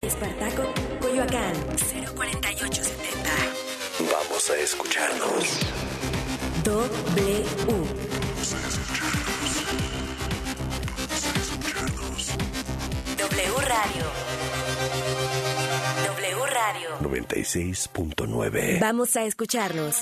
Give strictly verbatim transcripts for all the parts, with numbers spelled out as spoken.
Espartaco, Coyoacán, cero cuarenta y ocho setenta. Vamos a escucharnos. W. W Radio. W Radio. noventa y seis punto nueve. Vamos a escucharnos.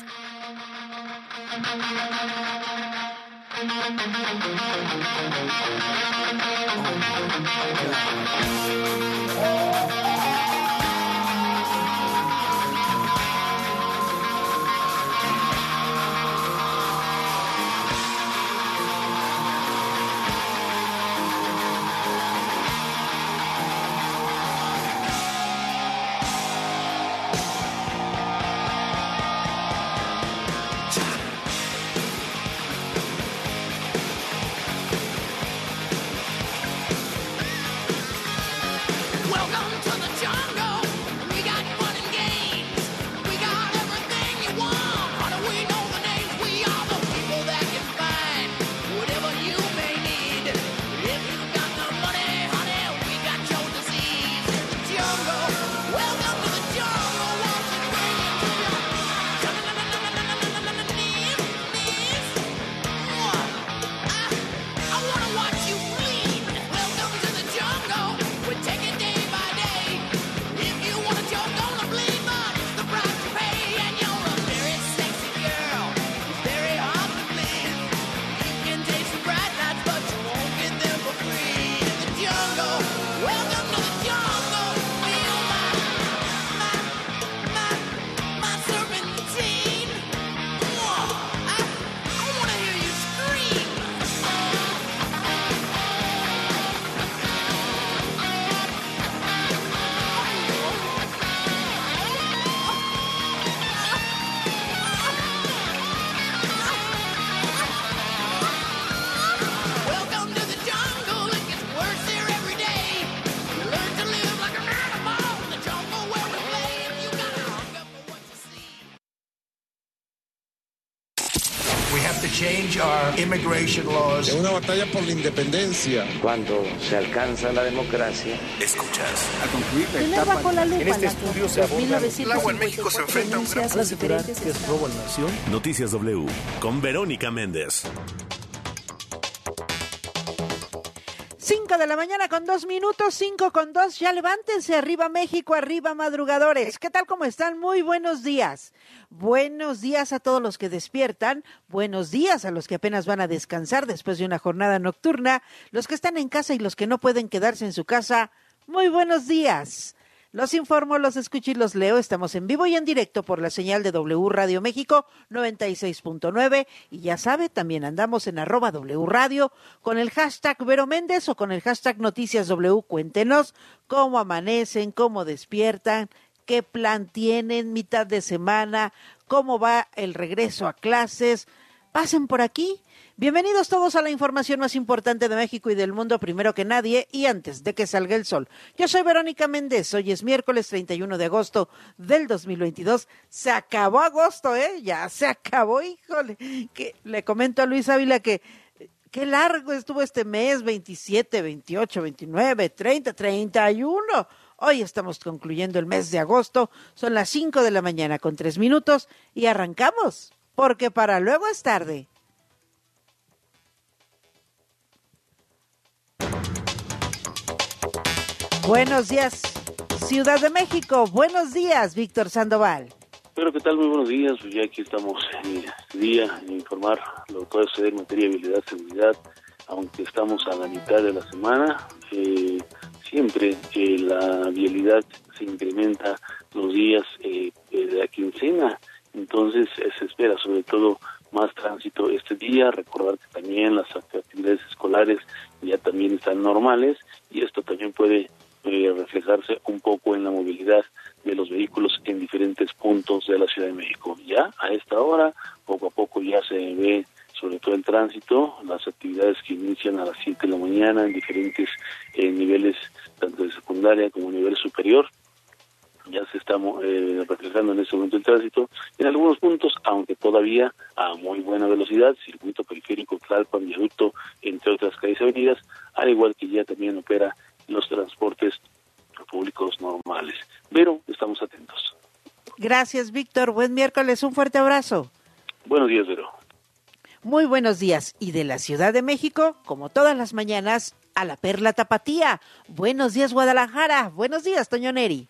Change our immigration laws. Es una batalla por la independencia. Cuando se alcanza la democracia, escuchas a concluir la etapa. Bajo la lupa, en este estudio se aborda el agua en México se enfrenta a un gran asegurar que es robo a la nación. Noticias W con Verónica Méndez. Cinco de la mañana con dos minutos, cinco con dos, ya levántense, arriba México, arriba madrugadores. ¿Qué tal, cómo están? Muy buenos días. Buenos días a todos los que despiertan, buenos días a los que apenas van a descansar después de una jornada nocturna, los que están en casa y los que no pueden quedarse en su casa, muy buenos días. Los informo, los escucho y los leo. Estamos en vivo y en directo por la señal de W Radio México noventa y seis punto nueve. Y ya sabe, también andamos en arroba W Radio con el hashtag Vero Méndez o con el hashtag Noticias W. Cuéntenos cómo amanecen, cómo despiertan, qué plan tienen, mitad de semana, cómo va el regreso a clases. Pasen por aquí. Bienvenidos todos a la información más importante de México y del mundo, primero que nadie y antes de que salga el sol. Yo soy Verónica Méndez, hoy es miércoles treinta y uno de agosto del dos mil veintidós. Se acabó agosto, ¿eh? Ya se acabó, híjole. Que le comento a Luis Ávila que qué largo estuvo este mes, veintisiete, veintiocho, veintinueve, treinta, treinta y uno. Hoy estamos concluyendo el mes de agosto, son las cinco de la mañana con tres minutos y arrancamos, porque para luego es tarde. Buenos días, Ciudad de México. Buenos días, Víctor Sandoval. Pero ¿qué tal? Muy buenos días. Pues ya aquí estamos en este día en informar lo que puede suceder en materia de vialidad, seguridad, aunque estamos a la mitad de la semana. Eh, siempre eh, la vialidad se incrementa los días eh, de la quincena, entonces eh, se espera sobre todo más tránsito este día. Recordar que también las actividades escolares ya también están normales y esto también puede eh, reflejarse un poco en la movilidad de los vehículos en diferentes puntos de la Ciudad de México. Ya a esta hora, poco a poco ya se ve sobre todo el tránsito, las actividades que inician a las siete de la mañana en diferentes eh, niveles, tanto de secundaria como nivel superior. Ya se está eh, reflejando en este momento el tránsito en algunos puntos, aunque todavía a muy buena velocidad, circuito periférico, Tlalpan, viaducto, entre otras calles y avenidas, al igual que ya también opera los transportes públicos normales. Pero estamos atentos. Gracias, Víctor. Buen miércoles. Un fuerte abrazo. Buenos días, Vero. Muy buenos días. Y de la Ciudad de México, como todas las mañanas, a la Perla Tapatía. Buenos días, Guadalajara. Buenos días, Toño Neri.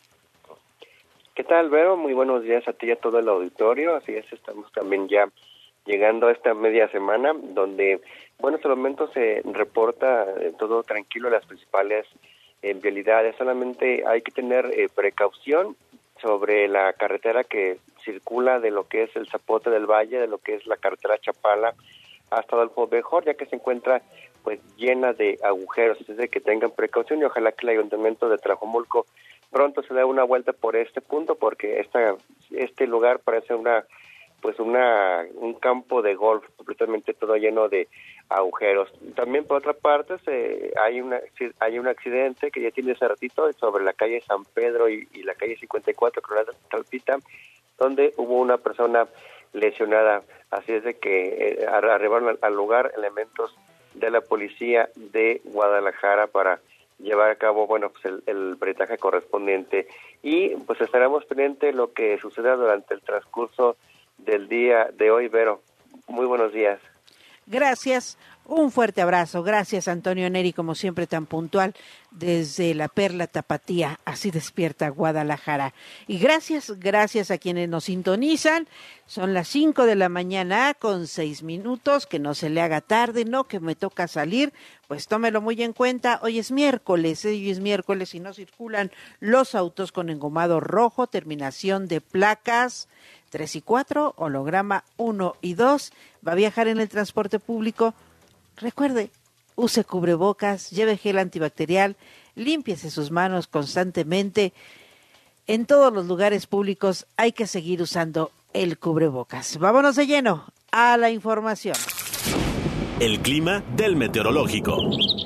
¿Qué tal, Vero? Muy buenos días a ti y a todo el auditorio. Así es, estamos también ya llegando a esta media semana, donde, bueno, hasta el momento se reporta eh, todo tranquilo en las principales eh, vialidades. Solamente hay que tener eh, precaución sobre la carretera que circula de lo que es el Zapote del Valle, de lo que es la carretera Chapala hasta Adolfo Béjar, ya que se encuentra pues llena de agujeros, es de que tengan precaución y ojalá que el Ayuntamiento de Tlajomulco pronto se dé una vuelta por este punto, porque esta, este lugar parece una pues una un campo de golf, completamente todo lleno de agujeros. También por otra parte se, hay una hay un accidente que ya tiene ese ratito sobre la calle San Pedro y, y la calle cincuenta y cuatro, Coronel Talpita, donde hubo una persona lesionada. Así es de que eh, arribaron al, al lugar elementos de la policía de Guadalajara para llevar a cabo, bueno, pues el, el peritaje correspondiente. Y pues estaremos pendientes de lo que suceda durante el transcurso del día de hoy, Vero. Muy buenos días. Gracias. Un fuerte abrazo. Gracias, Antonio Neri, como siempre tan puntual desde la Perla Tapatía. Así despierta Guadalajara. Y gracias, gracias a quienes nos sintonizan. Son las cinco de la mañana con seis minutos. Que no se le haga tarde, no, que me toca salir. Pues tómelo muy en cuenta. Hoy es miércoles, ¿eh? Hoy es miércoles y no circulan los autos con engomado rojo, terminación de placas tres y cuatro, holograma uno y dos. Va a viajar en el transporte público. Recuerde, use cubrebocas, lleve gel antibacterial, límpiese sus manos constantemente. En todos los lugares públicos hay que seguir usando el cubrebocas. Vámonos de lleno a la información. El clima del meteorológico.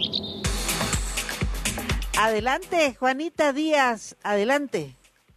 Adelante, Juanita Díaz, adelante.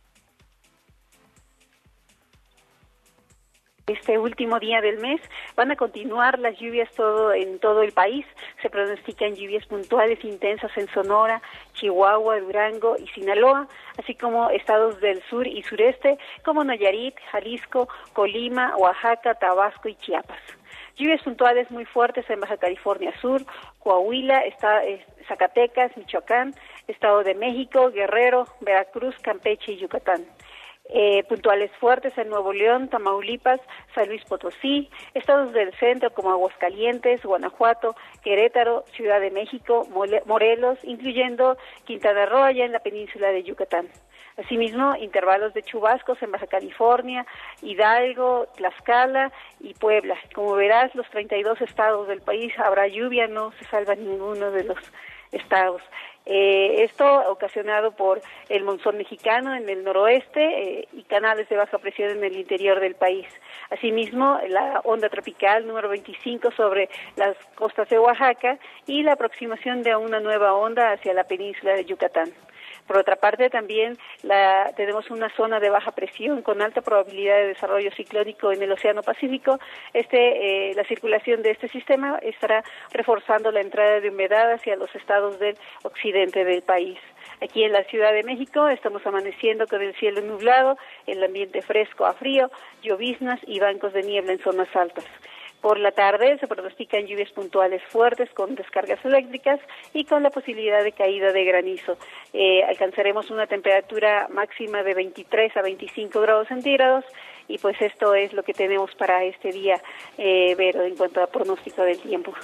Este último día del mes van a continuar las lluvias todo en todo el país. Se pronostican lluvias puntuales intensas en Sonora, Chihuahua, Durango y Sinaloa, así como estados del sur y sureste como Nayarit, Jalisco, Colima, Oaxaca, Tabasco y Chiapas. Lluvias puntuales muy fuertes en Baja California Sur, Coahuila, está, eh, Zacatecas, Michoacán, Estado de México, Guerrero, Veracruz, Campeche y Yucatán. Eh, puntuales fuertes en Nuevo León, Tamaulipas, San Luis Potosí, estados del centro como Aguascalientes, Guanajuato, Querétaro, Ciudad de México, Morelos, incluyendo Quintana Roo allá en la península de Yucatán. Asimismo, intervalos de chubascos en Baja California, Hidalgo, Tlaxcala y Puebla. Como verás, los treinta y dos estados del país habrá lluvia, no se salva ninguno de los estados. Eh, esto ocasionado por el monzón mexicano en el noroeste eh, y canales de baja presión en el interior del país. Asimismo, la onda tropical número veinticinco sobre las costas de Oaxaca y la aproximación de una nueva onda hacia la península de Yucatán. Por otra parte, también la, tenemos una zona de baja presión con alta probabilidad de desarrollo ciclónico en el Océano Pacífico. Este, eh, la circulación de este sistema estará reforzando la entrada de humedad hacia los estados del occidente del país. Aquí en la Ciudad de México estamos amaneciendo con el cielo nublado, el ambiente fresco a frío, lloviznas y bancos de niebla en zonas altas. Por la tarde se pronostican lluvias puntuales fuertes con descargas eléctricas y con la posibilidad de caída de granizo. Eh, alcanzaremos una temperatura máxima de veintitrés a veinticinco grados centígrados y pues esto es lo que tenemos para este día, eh, Vero, en cuanto a pronóstico del tiempo.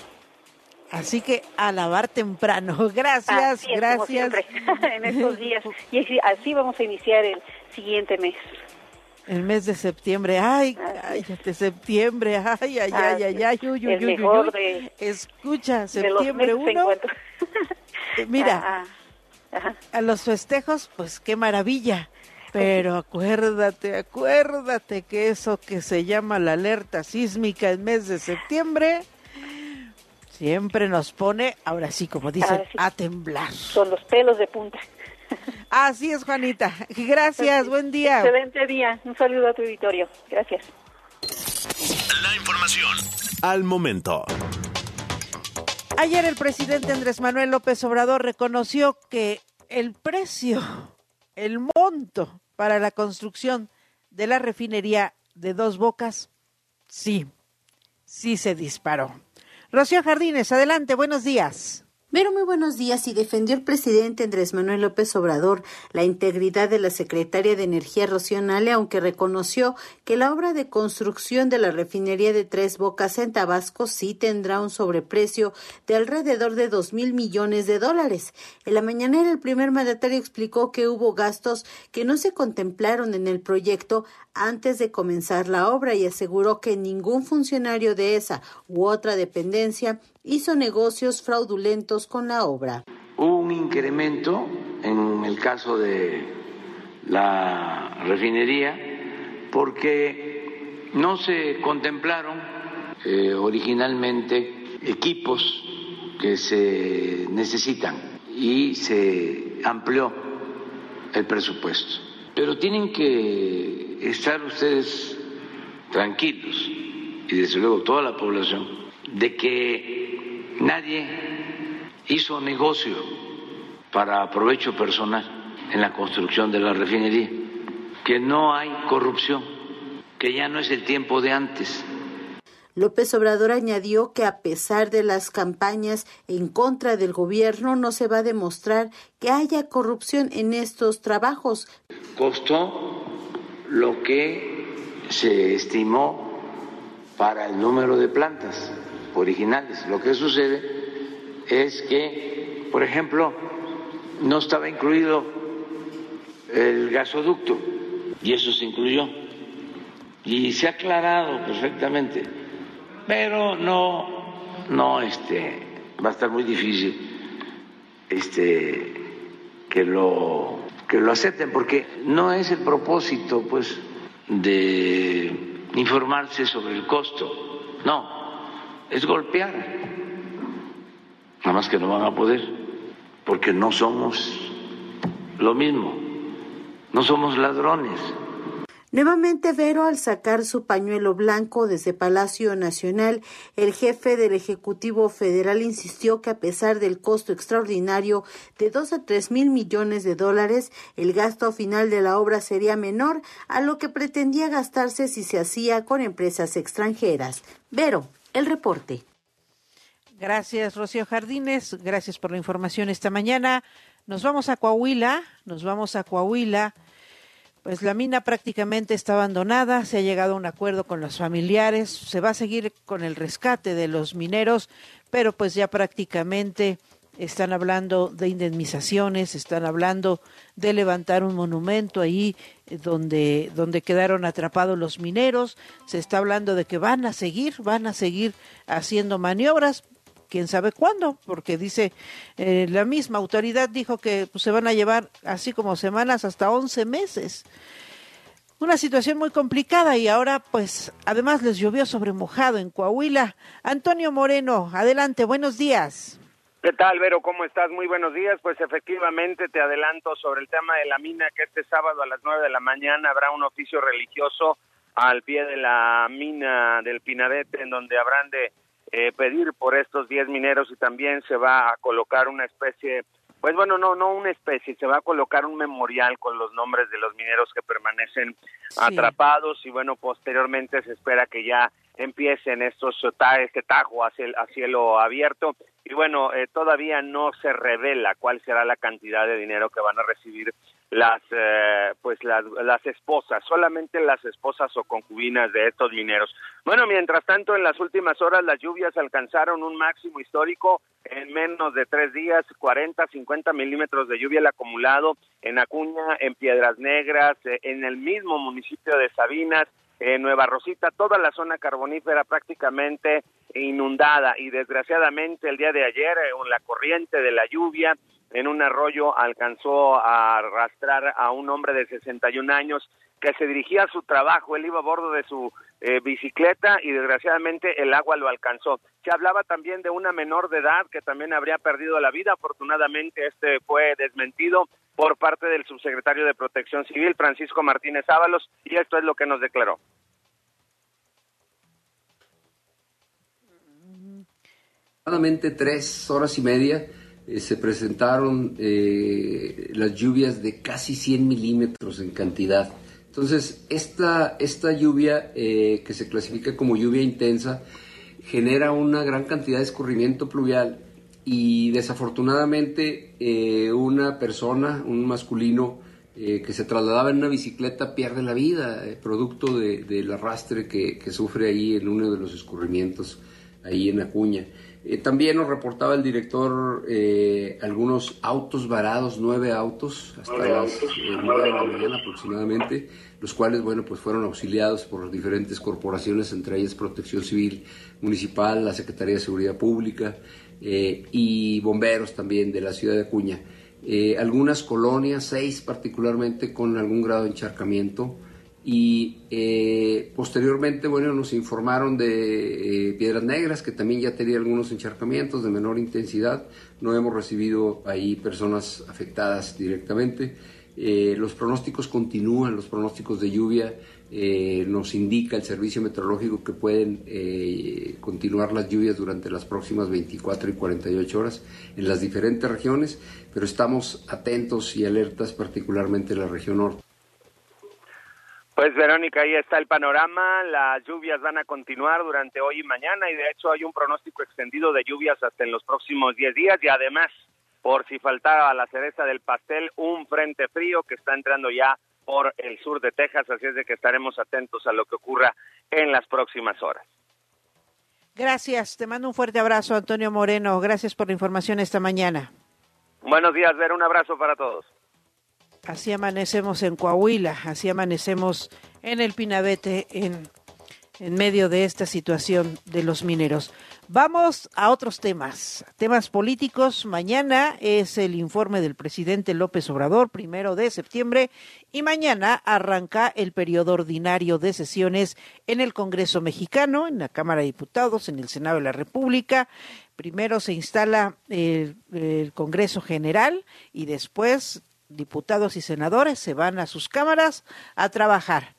Así que a lavar temprano. Gracias, así es, gracias. Como siempre, en estos días. Y así, así vamos a iniciar el siguiente mes. El mes de septiembre, ay, ay, de septiembre, ay, ay, ay, ay, ay, uy, uy, el uy, mejor uy. De, Escucha, septiembre uno, mira, ah, ah, a los festejos, pues qué maravilla, pero acuérdate, acuérdate que eso que se llama la alerta sísmica el mes de septiembre, siempre nos pone, ahora sí, como dicen, sí, a temblar. Con los pelos de punta. Así es, Juanita. Gracias, sí, buen día. Excelente día. Un saludo a tu auditorio. Gracias. La información al momento. Ayer el presidente Andrés Manuel López Obrador reconoció que el precio, el monto para la construcción de la refinería de Dos Bocas, sí, sí se disparó. Rocío Jardines, adelante, buenos días. Vero, muy buenos días. Y defendió el presidente Andrés Manuel López Obrador la integridad de la secretaria de Energía, Rocío Nale, aunque reconoció que la obra de construcción de la refinería de Tres Bocas en Tabasco sí tendrá un sobreprecio de alrededor de dos mil millones de dólares. En la mañanera, el primer mandatario explicó que hubo gastos que no se contemplaron en el proyecto antes de comenzar la obra y aseguró que ningún funcionario de esa u otra dependencia hizo negocios fraudulentos con la obra. Hubo un incremento en el caso de la refinería porque no se contemplaron eh, originalmente equipos que se necesitan y se amplió el presupuesto. Pero tienen que estar ustedes tranquilos y desde luego toda la población de que nadie hizo negocio para provecho personal en la construcción de la refinería, que no hay corrupción, que ya no es el tiempo de antes. López Obrador añadió que a pesar de las campañas en contra del gobierno, no se va a demostrar que haya corrupción en estos trabajos. Costó lo que se estimó para el número de plantas originales. Lo que sucede es que, por ejemplo, no estaba incluido el gasoducto y eso se incluyó y se ha aclarado perfectamente, pero no, no, este, va a estar muy difícil, este, que lo, que lo acepten porque no es el propósito, pues, de informarse sobre el costo, no. Es golpear, nada más que no van a poder, porque no somos lo mismo, no somos ladrones. Nuevamente, Vero, al sacar su pañuelo blanco desde Palacio Nacional, el jefe del Ejecutivo Federal insistió que a pesar del costo extraordinario de dos a tres mil millones de dólares, el gasto final de la obra sería menor a lo que pretendía gastarse si se hacía con empresas extranjeras. Vero, el reporte. Gracias, Rocío Jardines. Gracias por la información esta mañana. Nos vamos a Coahuila, nos vamos a Coahuila. Pues la mina prácticamente está abandonada, se ha llegado a un acuerdo con los familiares, se va a seguir con el rescate de los mineros, pero pues ya prácticamente están hablando de indemnizaciones, están hablando de levantar un monumento ahí donde, donde quedaron atrapados los mineros, se está hablando de que van a seguir, van a seguir haciendo maniobras, quién sabe cuándo, porque dice, eh, la misma autoridad dijo que pues, se van a llevar así como semanas hasta once meses. Una situación muy complicada y ahora pues además les llovió sobre mojado en Coahuila. Antonio Moreno, adelante, buenos días. ¿Qué tal, Vero? ¿Cómo estás? Muy buenos días. Pues efectivamente te adelanto sobre el tema de la mina que este sábado a las nueve de la mañana habrá un oficio religioso al pie de la mina del Pinabete en donde habrán de Eh, pedir por estos diez mineros y también se va a colocar una especie, pues bueno, no, no una especie, se va a colocar un memorial con los nombres de los mineros que permanecen sí. atrapados y bueno, posteriormente se espera que ya empiecen estos este tajo a cielo, a cielo abierto y bueno, eh, todavía no se revela cuál será la cantidad de dinero que van a recibir las eh, pues las, las esposas, solamente las esposas o concubinas de estos mineros. Bueno, mientras tanto, en las últimas horas las lluvias alcanzaron un máximo histórico en menos de tres días, cuarenta, cincuenta milímetros de lluvia el acumulado en Acuña, en Piedras Negras, eh, en el mismo municipio de Sabinas, en Nueva Rosita, toda la zona carbonífera prácticamente inundada y desgraciadamente el día de ayer eh, la corriente de la lluvia en un arroyo alcanzó a arrastrar a un hombre de sesenta y un años que se dirigía a su trabajo. Él iba a bordo de su eh, bicicleta y desgraciadamente el agua lo alcanzó. Se hablaba también de una menor de edad que también habría perdido la vida. Afortunadamente este fue desmentido por parte del subsecretario de Protección Civil, Francisco Martínez Ábalos, y esto es lo que nos declaró. Aproximadamente tres horas y media eh, se presentaron eh, las lluvias de casi cien milímetros en cantidad. Entonces, esta, esta lluvia eh, que se clasifica como lluvia intensa genera una gran cantidad de escurrimiento pluvial y desafortunadamente eh, una persona, un masculino eh, que se trasladaba en una bicicleta pierde la vida, eh, producto de, del arrastre que, que sufre ahí en uno de los escurrimientos, ahí en Acuña. Eh, también nos reportaba el director eh, algunos autos varados, nueve autos, hasta las eh, nueve de la mañana aproximadamente, los cuales, bueno, pues fueron auxiliados por diferentes corporaciones, entre ellas Protección Civil Municipal, la Secretaría de Seguridad Pública eh, y bomberos también de la ciudad de Acuña. Eh, algunas colonias, seis particularmente, con algún grado de encharcamiento. Y eh, posteriormente, bueno, nos informaron de eh, Piedras Negras, que también ya tenía algunos encharcamientos de menor intensidad. No hemos recibido ahí personas afectadas directamente. Eh, los pronósticos continúan, los pronósticos de lluvia. Eh, nos indica el servicio meteorológico que pueden eh, continuar las lluvias durante las próximas veinticuatro y cuarenta y ocho horas en las diferentes regiones, pero estamos atentos y alertas particularmente en la región norte. Pues Verónica, ahí está el panorama, las lluvias van a continuar durante hoy y mañana y de hecho hay un pronóstico extendido de lluvias hasta en los próximos diez días y además, por si faltaba la cereza del pastel, un frente frío que está entrando ya por el sur de Texas, así es de que estaremos atentos a lo que ocurra en las próximas horas. Gracias, te mando un fuerte abrazo, Antonio Moreno, gracias por la información esta mañana. Buenos días, Ver, un abrazo para todos. Así amanecemos en Coahuila, así amanecemos en el Pinabete, en, en medio de esta situación de los mineros. Vamos a otros temas, temas políticos. Mañana es el informe del presidente López Obrador, primero de septiembre, y mañana arranca el periodo ordinario de sesiones en el Congreso mexicano, en la Cámara de Diputados, en el Senado de la República. Primero se instala el, el Congreso General y después diputados y senadores se van a sus cámaras a trabajar.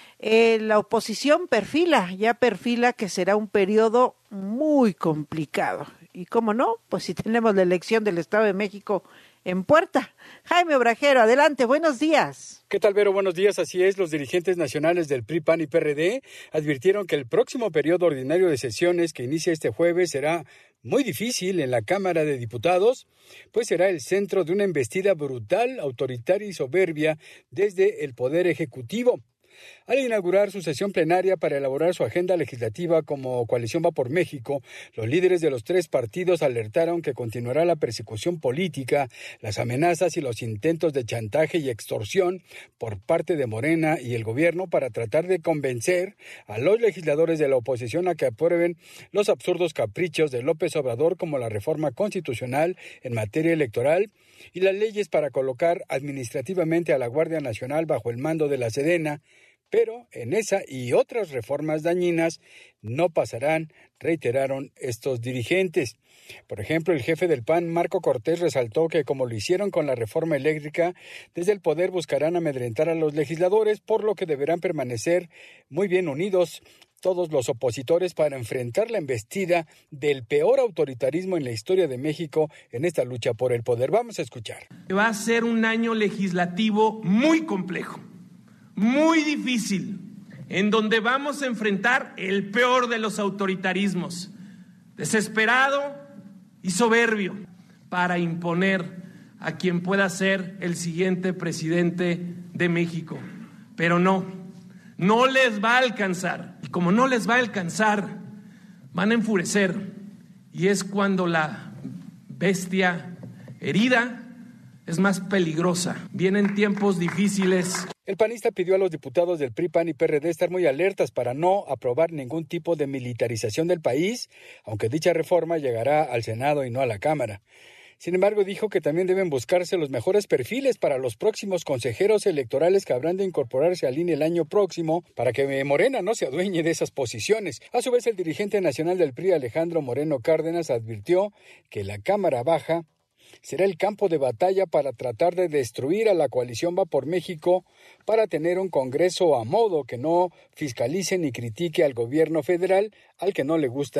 Eh, la oposición perfila, ya perfila que será un periodo muy complicado. Y cómo no, pues si tenemos la elección del Estado de México en puerta. Jaime Obrajero, adelante, buenos días. ¿Qué tal, Vero? Buenos días, así es. Los dirigentes nacionales del P R I, P A N y P R D advirtieron que el próximo periodo ordinario de sesiones que inicia este jueves será muy difícil en la Cámara de Diputados, pues será el centro de una embestida brutal, autoritaria y soberbia desde el Poder Ejecutivo. Al inaugurar su sesión plenaria para elaborar su agenda legislativa como Coalición Va por México, los líderes de los tres partidos alertaron que continuará la persecución política, las amenazas y los intentos de chantaje y extorsión por parte de Morena y el gobierno para tratar de convencer a los legisladores de la oposición a que aprueben los absurdos caprichos de López Obrador como la reforma constitucional en materia electoral y las leyes para colocar administrativamente a la Guardia Nacional bajo el mando de la Sedena. Pero en esa y otras reformas dañinas no pasarán, reiteraron estos dirigentes. Por ejemplo, el jefe del P A N, Marco Cortés, resaltó que como lo hicieron con la reforma eléctrica, desde el poder buscarán amedrentar a los legisladores, por lo que deberán permanecer muy bien unidos todos los opositores para enfrentar la embestida del peor autoritarismo en la historia de México en esta lucha por el poder. Vamos a escuchar. Va a ser un año legislativo muy complejo, muy difícil, en donde vamos a enfrentar el peor de los autoritarismos, desesperado y soberbio, para imponer a quien pueda ser el siguiente presidente de México. Pero no, no les va a alcanzar. Y como no les va a alcanzar, van a enfurecer. Y es cuando la bestia herida es más peligrosa. Vienen tiempos difíciles. El panista pidió a los diputados del P R I, P A N y P R D estar muy alertas para no aprobar ningún tipo de militarización del país, aunque dicha reforma llegará al Senado y no a la Cámara. Sin embargo, dijo que también deben buscarse los mejores perfiles para los próximos consejeros electorales que habrán de incorporarse al I N E el año próximo para que Morena no se adueñe de esas posiciones. A su vez, el dirigente nacional del P R I, Alejandro Moreno Cárdenas, advirtió que la Cámara Baja será el campo de batalla para tratar de destruir a la Coalición Va por México para tener un Congreso a modo que no fiscalice ni critique al gobierno federal al que no le gustan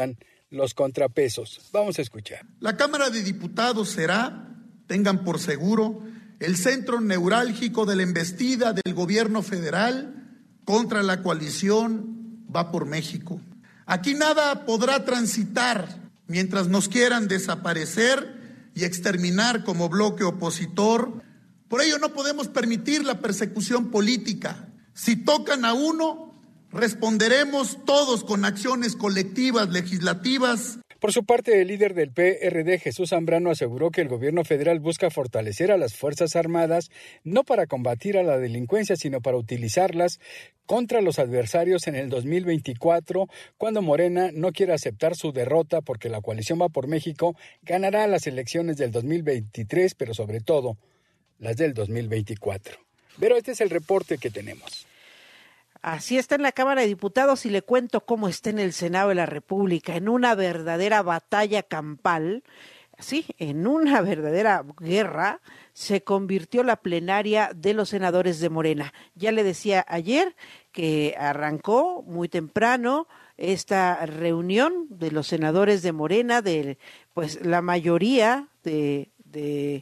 los contrapesos. Vamos a escuchar. La Cámara de Diputados será, tengan por seguro, el centro neurálgico de la embestida del gobierno federal contra la coalición Va por México. Aquí nada podrá transitar mientras nos quieran desaparecer y exterminar como bloque opositor. Por ello no podemos permitir la persecución política. Si tocan a uno, responderemos todos con acciones colectivas, legislativas. Por su parte, el líder del P R D, Jesús Zambrano, aseguró que el gobierno federal busca fortalecer a las Fuerzas Armadas no para combatir a la delincuencia, sino para utilizarlas contra los adversarios en el dos mil veinticuatro, cuando Morena no quiere aceptar su derrota porque la coalición Va por México ganará las elecciones del dos mil veintitrés, pero sobre todo las del dos mil veinticuatro. Pero este es el reporte que tenemos. Así está en la Cámara de Diputados y le cuento cómo está en el Senado de la República, en una verdadera batalla campal, sí, en una verdadera guerra, se convirtió la plenaria de los senadores de Morena. Ya le decía ayer que arrancó muy temprano esta reunión de los senadores de Morena, de pues la mayoría de, de,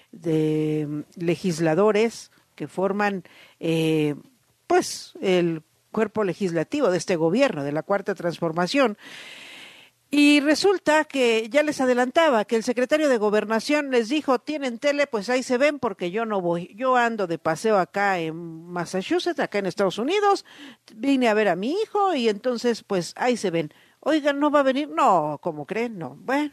de legisladores que forman eh, pues el cuerpo legislativo de este gobierno, de la Cuarta Transformación. Y resulta que ya les adelantaba que el secretario de Gobernación les dijo, tienen tele, pues ahí se ven porque yo no voy. Yo ando de paseo acá en Massachusetts, acá en Estados Unidos, vine a ver a mi hijo y entonces pues ahí se ven. Oigan, ¿no va a venir? No, ¿cómo creen? No, bueno.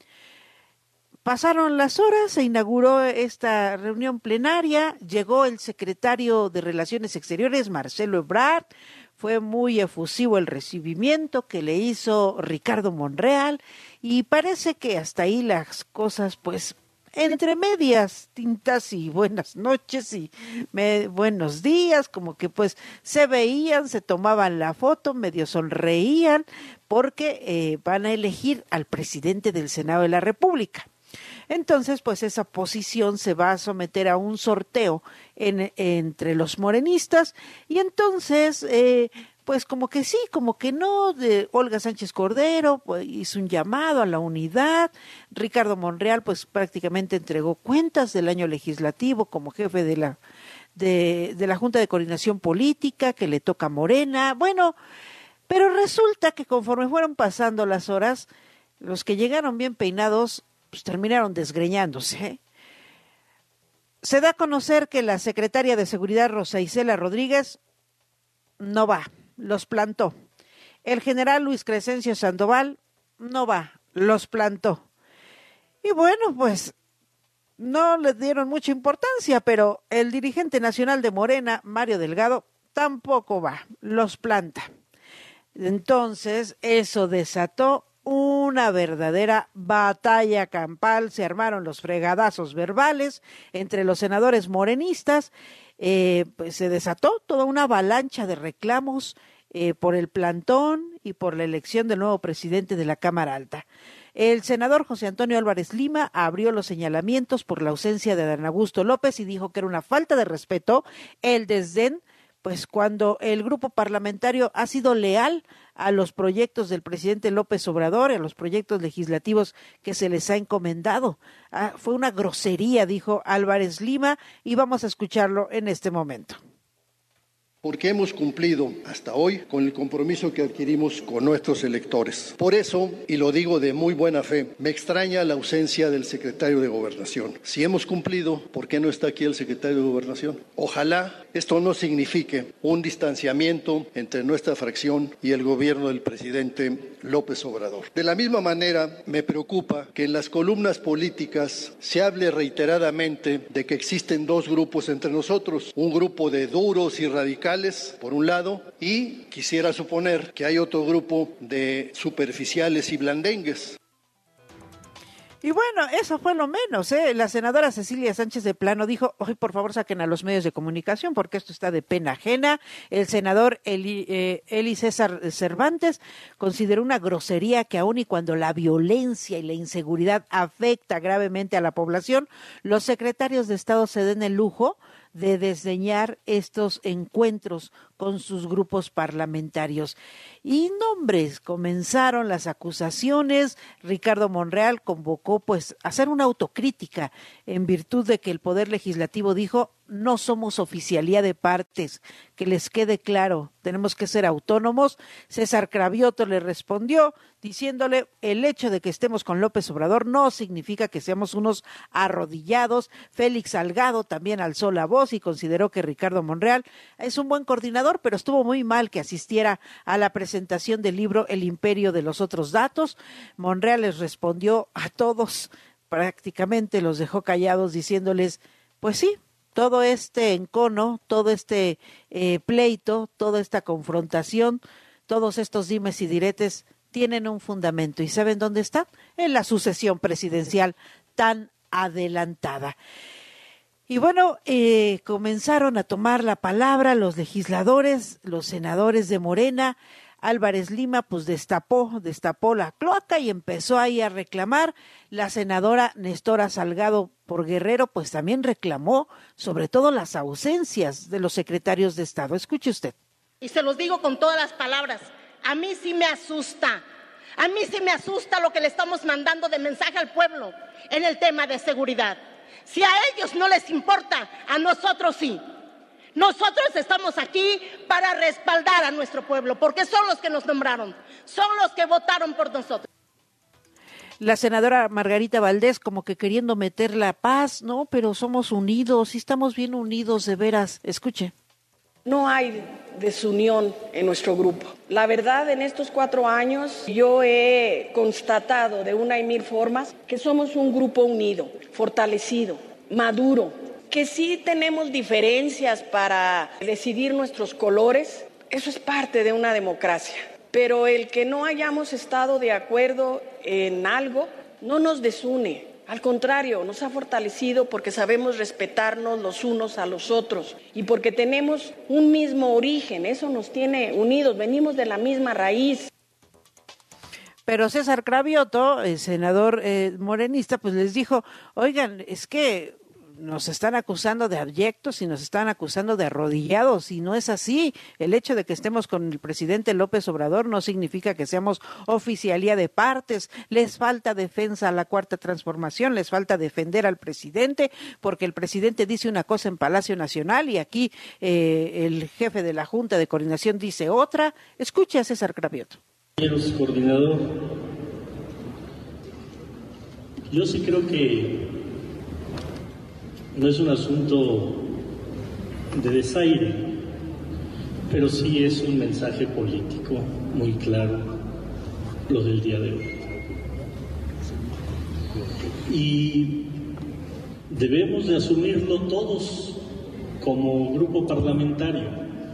Pasaron las horas, se inauguró esta reunión plenaria, llegó el secretario de Relaciones Exteriores, Marcelo Ebrard, fue muy efusivo el recibimiento que le hizo Ricardo Monreal y parece que hasta ahí las cosas pues entre medias tintas y buenas noches y me, buenos días, como que pues se veían, se tomaban la foto, medio sonreían porque eh, van a elegir al presidente del Senado de la República. Entonces, pues esa posición se va a someter a un sorteo en, entre los morenistas y entonces, eh, pues como que sí, como que no, de Olga Sánchez Cordero pues, hizo un llamado a la unidad, Ricardo Monreal pues prácticamente entregó cuentas del año legislativo como jefe de la, de, de la Junta de Coordinación Política que le toca a Morena, bueno, pero resulta que conforme fueron pasando las horas, los que llegaron bien peinados pues terminaron desgreñándose. Se da a conocer que la secretaria de Seguridad, Rosa Isela Rodríguez, no va, los plantó. El general Luis Crescencio Sandoval no va, los plantó. Y bueno, pues no le dieron mucha importancia, pero el dirigente nacional de Morena, Mario Delgado, tampoco va, los planta. Entonces, eso desató una verdadera batalla campal, se armaron los fregadazos verbales entre los senadores morenistas, eh, pues se desató toda una avalancha de reclamos eh, por el plantón y por la elección del nuevo presidente de la Cámara Alta. El senador José Antonio Álvarez Lima abrió los señalamientos por la ausencia de Adán Augusto López y dijo que era una falta de respeto, el desdén, pues cuando el grupo parlamentario ha sido leal a los proyectos del presidente López Obrador, a los proyectos legislativos que se les ha encomendado. Ah, fue una grosería, dijo Álvarez Lima, y vamos a escucharlo en este momento. Porque hemos cumplido hasta hoy con el compromiso que adquirimos con nuestros electores. Por eso, y lo digo de muy buena fe, me extraña la ausencia del secretario de Gobernación. Si hemos cumplido, ¿por qué no está aquí el secretario de Gobernación? Ojalá esto no signifique un distanciamiento entre nuestra fracción y el gobierno del presidente López Obrador. De la misma manera, me preocupa que en las columnas políticas se hable reiteradamente de que existen dos grupos entre nosotros, un grupo de duros y radicales, por un lado, y quisiera suponer que hay otro grupo de superficiales y blandengues. Y bueno, eso fue lo menos, ¿eh? La senadora Cecilia Sánchez de plano dijo, hoy por favor saquen a los medios de comunicación porque esto está de pena ajena. El senador Eli, eh, Eli César Cervantes consideró una grosería que aun y cuando la violencia y la inseguridad afecta gravemente a la población, los secretarios de Estado se den el lujo de desdeñar estos encuentros con sus grupos parlamentarios. Y nombres, comenzaron las acusaciones. Ricardo Monreal convocó pues a hacer una autocrítica en virtud de que el Poder Legislativo dijo: no somos oficialía de partes, que les quede claro, tenemos que ser autónomos. César Cravioto le respondió diciéndole: el hecho de que estemos con López Obrador no significa que seamos unos arrodillados. Félix Salgado también alzó la voz y consideró que Ricardo Monreal es un buen coordinador, pero estuvo muy mal que asistiera a la presentación del libro El Imperio de los Otros Datos. Monreal les respondió a todos, prácticamente los dejó callados diciéndoles: pues sí, todo este encono, todo este eh, pleito, toda esta confrontación, todos estos dimes y diretes tienen un fundamento. ¿Y saben dónde está? En la sucesión presidencial tan adelantada. Y bueno, eh, comenzaron a tomar la palabra los legisladores, los senadores de Morena. Álvarez Lima pues destapó, destapó la cloaca y empezó ahí a reclamar. La senadora Nestora Salgado por Guerrero pues también reclamó sobre todo las ausencias de los secretarios de Estado. Escuche usted. Y se los digo con todas las palabras, a mí sí me asusta, a mí sí me asusta lo que le estamos mandando de mensaje al pueblo en el tema de seguridad. Si a ellos no les importa, a nosotros sí. Nosotros estamos aquí para respaldar a nuestro pueblo, porque son los que nos nombraron, son los que votaron por nosotros. La senadora Margarita Valdés como que queriendo meter la paz, ¿no? Pero somos unidos, sí estamos bien unidos de veras. Escuche. No hay desunión en nuestro grupo. La verdad, en estos cuatro años yo he constatado de una y mil formas que somos un grupo unido, fortalecido, maduro, que sí tenemos diferencias para decidir nuestros colores. Eso es parte de una democracia. Pero el que no hayamos estado de acuerdo en algo no nos desune. Al contrario, nos ha fortalecido porque sabemos respetarnos los unos a los otros y porque tenemos un mismo origen, eso nos tiene unidos, venimos de la misma raíz. Pero César Cravioto, el senador eh, morenista, pues les dijo: oigan, es que nos están acusando de abyectos y nos están acusando de arrodillados, y no es así. El hecho de que estemos con el presidente López Obrador no significa que seamos oficialía de partes. Les falta defensa a la Cuarta Transformación, les falta defender al presidente, porque el presidente dice una cosa en Palacio Nacional y aquí eh, el jefe de la Junta de Coordinación dice otra. Escuche a César Cravioto. Señores, coordinador, yo sí creo que no es un asunto de desaire, pero sí es un mensaje político muy claro lo del día de hoy. Y debemos de asumirlo todos como grupo parlamentario.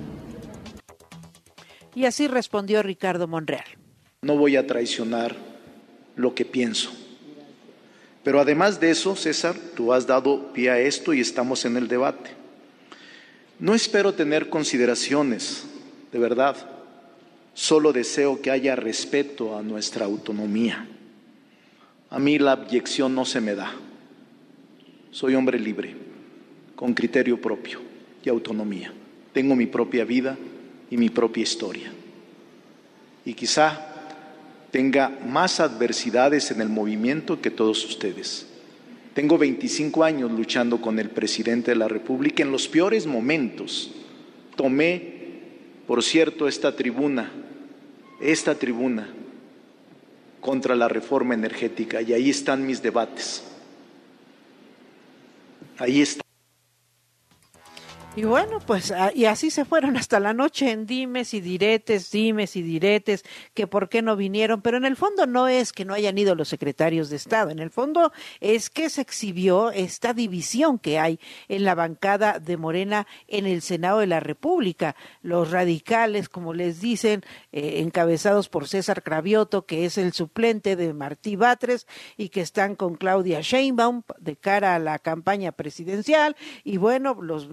Y así respondió Ricardo Monreal. No voy a traicionar lo que pienso. Pero además de eso, César, tú has dado pie a esto y estamos en el debate. No espero tener consideraciones, de verdad. Solo deseo que haya respeto a nuestra autonomía. A mí la abyección no se me da. Soy hombre libre, con criterio propio y autonomía. Tengo mi propia vida y mi propia historia. Y quizá tenga más adversidades en el movimiento que todos ustedes. Tengo veinticinco años luchando con el presidente de la República en los peores momentos. Tomé, por cierto, esta tribuna, esta tribuna contra la reforma energética, y ahí están mis debates. Ahí está. Y bueno, pues y así se fueron hasta la noche en dimes y diretes, dimes y diretes, que por qué no vinieron, pero en el fondo no es que no hayan ido los secretarios de Estado, en el fondo es que se exhibió esta división que hay en la bancada de Morena en el Senado de la República. Los radicales, como les dicen, eh, encabezados por César Cravioto, que es el suplente de Martí Batres, y que están con Claudia Sheinbaum de cara a la campaña presidencial, y bueno, los más modernos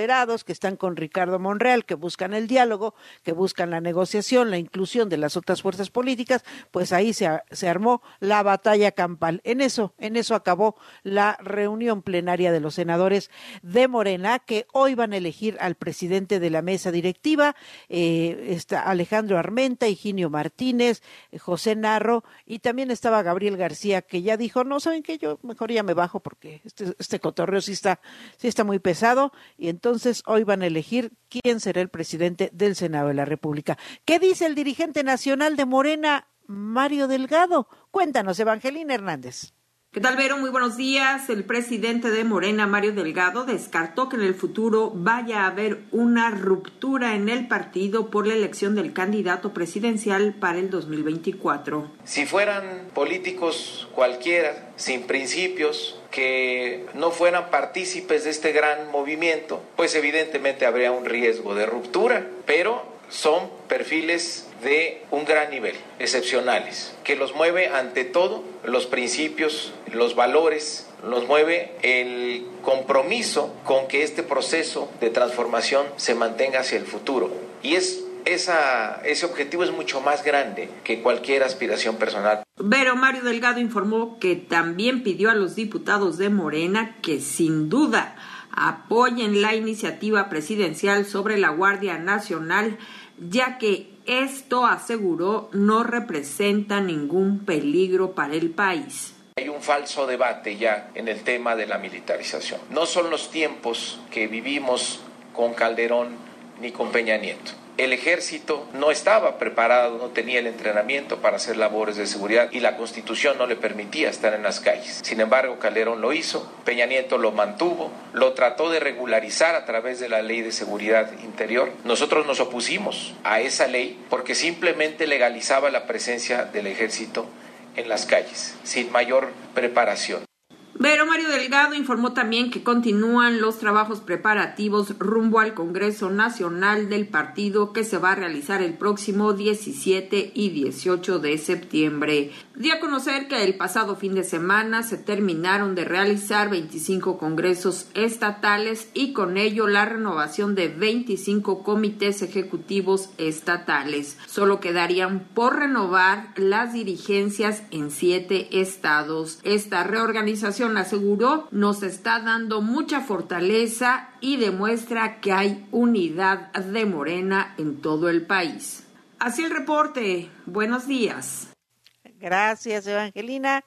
moderados, que están con Ricardo Monreal, que buscan el diálogo, que buscan la negociación, la inclusión de las otras fuerzas políticas, pues ahí se, se armó la batalla campal. En eso, en eso acabó la reunión plenaria de los senadores de Morena, que hoy van a elegir al presidente de la mesa directiva, eh, está Alejandro Armenta, Higinio Martínez, eh, José Narro, y también estaba Gabriel García, que ya dijo, no, ¿saben qué? Yo mejor ya me bajo porque este, este cotorreo sí está, sí está muy pesado, y entonces hoy van a elegir quién será el presidente del Senado de la República. ¿Qué dice el dirigente nacional de Morena, Mario Delgado? Cuéntanos, Evangelina Hernández. ¿Qué tal, Vero? Muy buenos días. El presidente de Morena, Mario Delgado, descartó que en el futuro vaya a haber una ruptura en el partido por la elección del candidato presidencial para el dos mil veinticuatro. Si fueran políticos cualquiera, sin principios, que no fueran partícipes de este gran movimiento, pues evidentemente habría un riesgo de ruptura, pero son perfiles de un gran nivel, excepcionales, que los mueve ante todo los principios, los valores, los mueve el compromiso con que este proceso de transformación se mantenga hacia el futuro. Y es esa, ese objetivo es mucho más grande que cualquier aspiración personal. Pero Mario Delgado informó que también pidió a los diputados de Morena que sin duda apoyen la iniciativa presidencial sobre la Guardia Nacional, ya que esto, aseguró, no representa ningún peligro para el país. Hay un falso debate ya en el tema de la militarización. No son los tiempos que vivimos con Calderón ni con Peña Nieto. El ejército no estaba preparado, no tenía el entrenamiento para hacer labores de seguridad y la Constitución no le permitía estar en las calles. Sin embargo, Calderón lo hizo, Peña Nieto lo mantuvo, lo trató de regularizar a través de la Ley de Seguridad Interior. Nosotros nos opusimos a esa ley porque simplemente legalizaba la presencia del ejército en las calles, sin mayor preparación. Pero Mario Delgado informó también que continúan los trabajos preparativos rumbo al Congreso Nacional del partido, que se va a realizar el próximo diecisiete y dieciocho de septiembre. Dio a conocer que el pasado fin de semana se terminaron de realizar veinticinco congresos estatales y con ello la renovación de veinticinco comités ejecutivos estatales. Solo quedarían por renovar las dirigencias en siete estados. Esta reorganización, aseguró, nos está dando mucha fortaleza y demuestra que hay unidad de Morena en todo el país. Así el reporte. Buenos días. Gracias, Evangelina.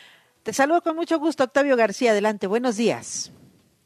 Te saludo con mucho gusto, Octavio García. Adelante, buenos días.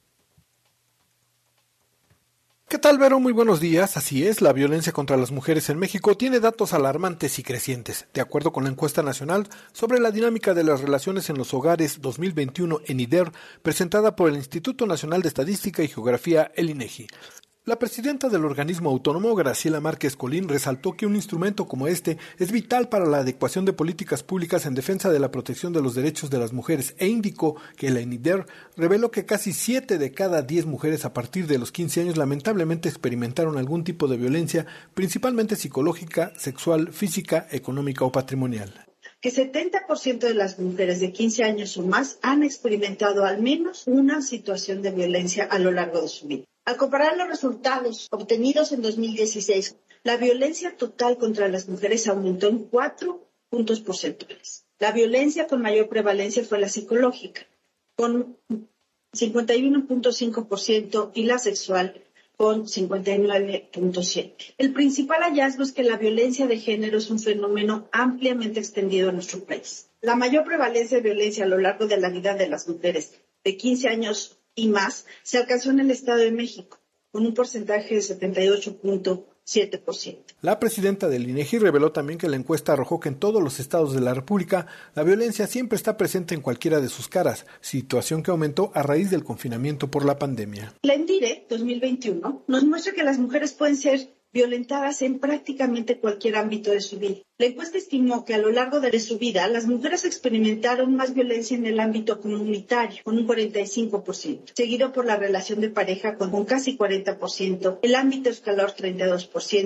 ¿Qué tal, Vero? Muy buenos días. Así es, la violencia contra las mujeres en México tiene datos alarmantes y crecientes. De acuerdo con la encuesta nacional sobre la dinámica de las relaciones en los hogares dos mil veintiuno en I D E R, presentada por el Instituto Nacional de Estadística y Geografía, el INEGI. La presidenta del organismo autónomo, Graciela Márquez Colín, resaltó que un instrumento como este es vital para la adecuación de políticas públicas en defensa de la protección de los derechos de las mujeres e indicó que la I N I D E R reveló que casi siete de cada diez mujeres a partir de los quince años lamentablemente experimentaron algún tipo de violencia, principalmente psicológica, sexual, física, económica o patrimonial. Que setenta por ciento de las mujeres de quince años o más han experimentado al menos una situación de violencia a lo largo de su vida. Al comparar los resultados obtenidos en dos mil dieciséis, la violencia total contra las mujeres aumentó en cuatro puntos porcentuales. La violencia con mayor prevalencia fue la psicológica, con cincuenta y uno punto cinco por ciento, y la sexual, con cincuenta y nueve punto siete por ciento. El principal hallazgo es que la violencia de género es un fenómeno ampliamente extendido en nuestro país. La mayor prevalencia de violencia a lo largo de la vida de las mujeres de quince años y más se alcanzó en el Estado de México, con un porcentaje de setenta y ocho punto siete por ciento. La presidenta del INEGI reveló también que la encuesta arrojó que en todos los estados de la República la violencia siempre está presente en cualquiera de sus caras, situación que aumentó a raíz del confinamiento por la pandemia. La ENDIRE dos mil veintiuno nos muestra que las mujeres pueden ser violentadas en prácticamente cualquier ámbito de su vida. La encuesta estimó que a lo largo de su vida las mujeres experimentaron más violencia en el ámbito comunitario, con un cuarenta y cinco por ciento, seguido por la relación de pareja con un casi cuarenta por ciento, el ámbito escolar treinta y dos por ciento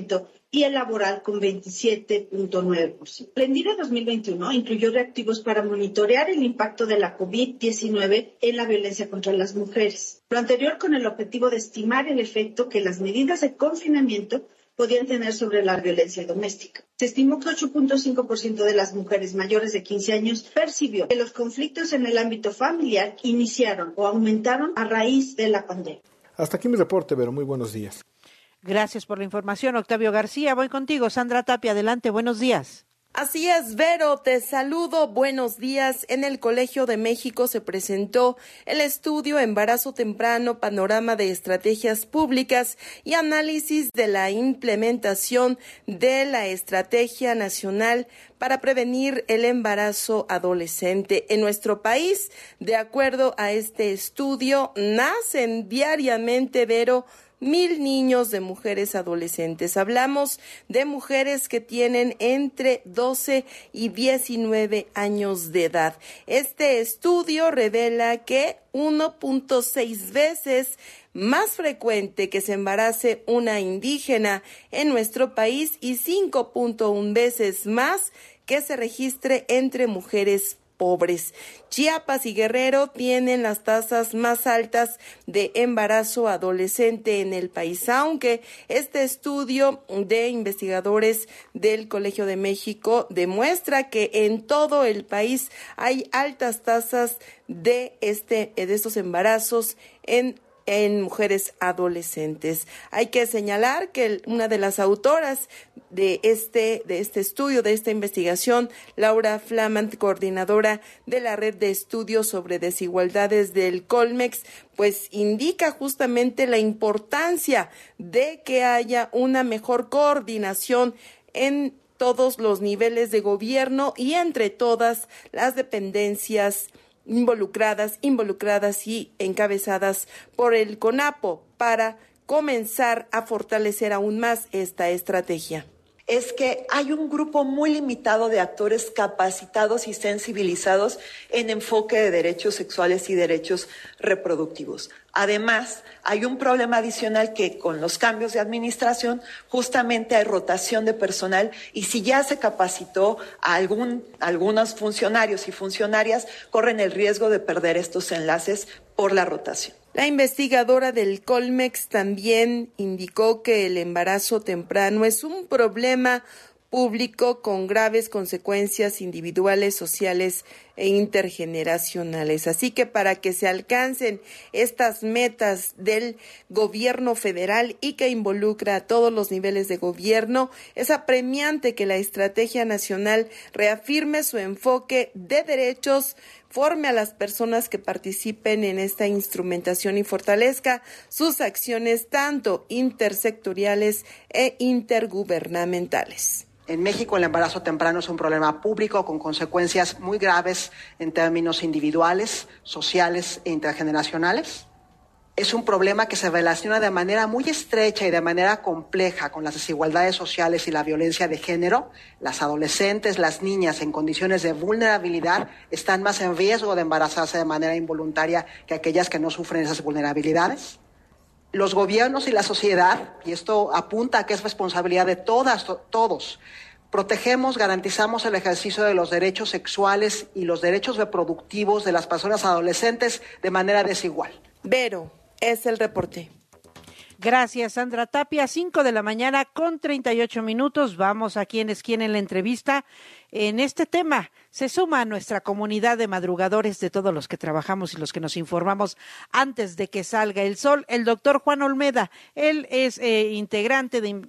y el laboral con veintisiete punto nueve por ciento. El ENDIRE dos mil veintiuno incluyó reactivos para monitorear el impacto de la COVID diecinueve en la violencia contra las mujeres. Lo anterior con el objetivo de estimar el efecto que las medidas de confinamiento podían tener sobre la violencia doméstica. Se estimó que ocho punto cinco por ciento de las mujeres mayores de quince años percibió que los conflictos en el ámbito familiar iniciaron o aumentaron a raíz de la pandemia. Hasta aquí mi reporte, Vero. Muy buenos días. Gracias por la información, Octavio García. Voy contigo, Sandra Tapia. Adelante, buenos días. Así es, Vero, te saludo, buenos días. En el Colegio de México se presentó el estudio Embarazo Temprano, Panorama de Estrategias Públicas y Análisis de la Implementación de la Estrategia Nacional para Prevenir el Embarazo Adolescente en nuestro país. De acuerdo a este estudio, nacen diariamente, Vero, mil niños de mujeres adolescentes. Hablamos de mujeres que tienen entre doce y diecinueve años de edad. Este estudio revela que uno punto seis veces más frecuente que se embarace una indígena en nuestro país y cinco punto uno veces más que se registre entre mujeres pobres. Chiapas y Guerrero tienen las tasas más altas de embarazo adolescente en el país, aunque este estudio de investigadores del Colegio de México demuestra que en todo el país hay altas tasas de este de estos embarazos en en mujeres adolescentes. Hay que señalar que una de las autoras de este de este estudio, de esta investigación, Laura Flamant, coordinadora de la Red de Estudios sobre Desigualdades del Colmex, pues indica justamente la importancia de que haya una mejor coordinación en todos los niveles de gobierno y entre todas las dependencias involucradas, involucradas y encabezadas por el CONAPO para comenzar a fortalecer aún más esta estrategia. Es que hay un grupo muy limitado de actores capacitados y sensibilizados en enfoque de derechos sexuales y derechos reproductivos. Además, hay un problema adicional que con los cambios de administración justamente hay rotación de personal y si ya se capacitó a algún, algunos funcionarios y funcionarias, corren el riesgo de perder estos enlaces por la rotación. La investigadora del Colmex también indicó que el embarazo temprano es un problema público con graves consecuencias individuales, sociales e intergeneracionales. Así que para que se alcancen estas metas del gobierno federal y que involucra a todos los niveles de gobierno, es apremiante que la estrategia nacional reafirme su enfoque de derechos, forme a las personas que participen en esta instrumentación y fortalezca sus acciones tanto intersectoriales e intergubernamentales. En México el embarazo temprano es un problema público con consecuencias muy graves en términos individuales, sociales e intergeneracionales. Es un problema que se relaciona de manera muy estrecha y de manera compleja con las desigualdades sociales y la violencia de género. Las adolescentes, las niñas en condiciones de vulnerabilidad están más en riesgo de embarazarse de manera involuntaria que aquellas que no sufren esas vulnerabilidades. Los gobiernos y la sociedad, y esto apunta a que es responsabilidad de todas, to- todos, protegemos, garantizamos el ejercicio de los derechos sexuales y los derechos reproductivos de las personas adolescentes de manera desigual. Vero, es el reporte. Gracias, Sandra Tapia. Cinco de la mañana con treinta y ocho minutos. Vamos a quienes quieren la entrevista en este tema. Se suma a nuestra comunidad de madrugadores, de todos los que trabajamos y los que nos informamos antes de que salga el sol, el doctor Juan Olmeda. Él es eh, integrante de...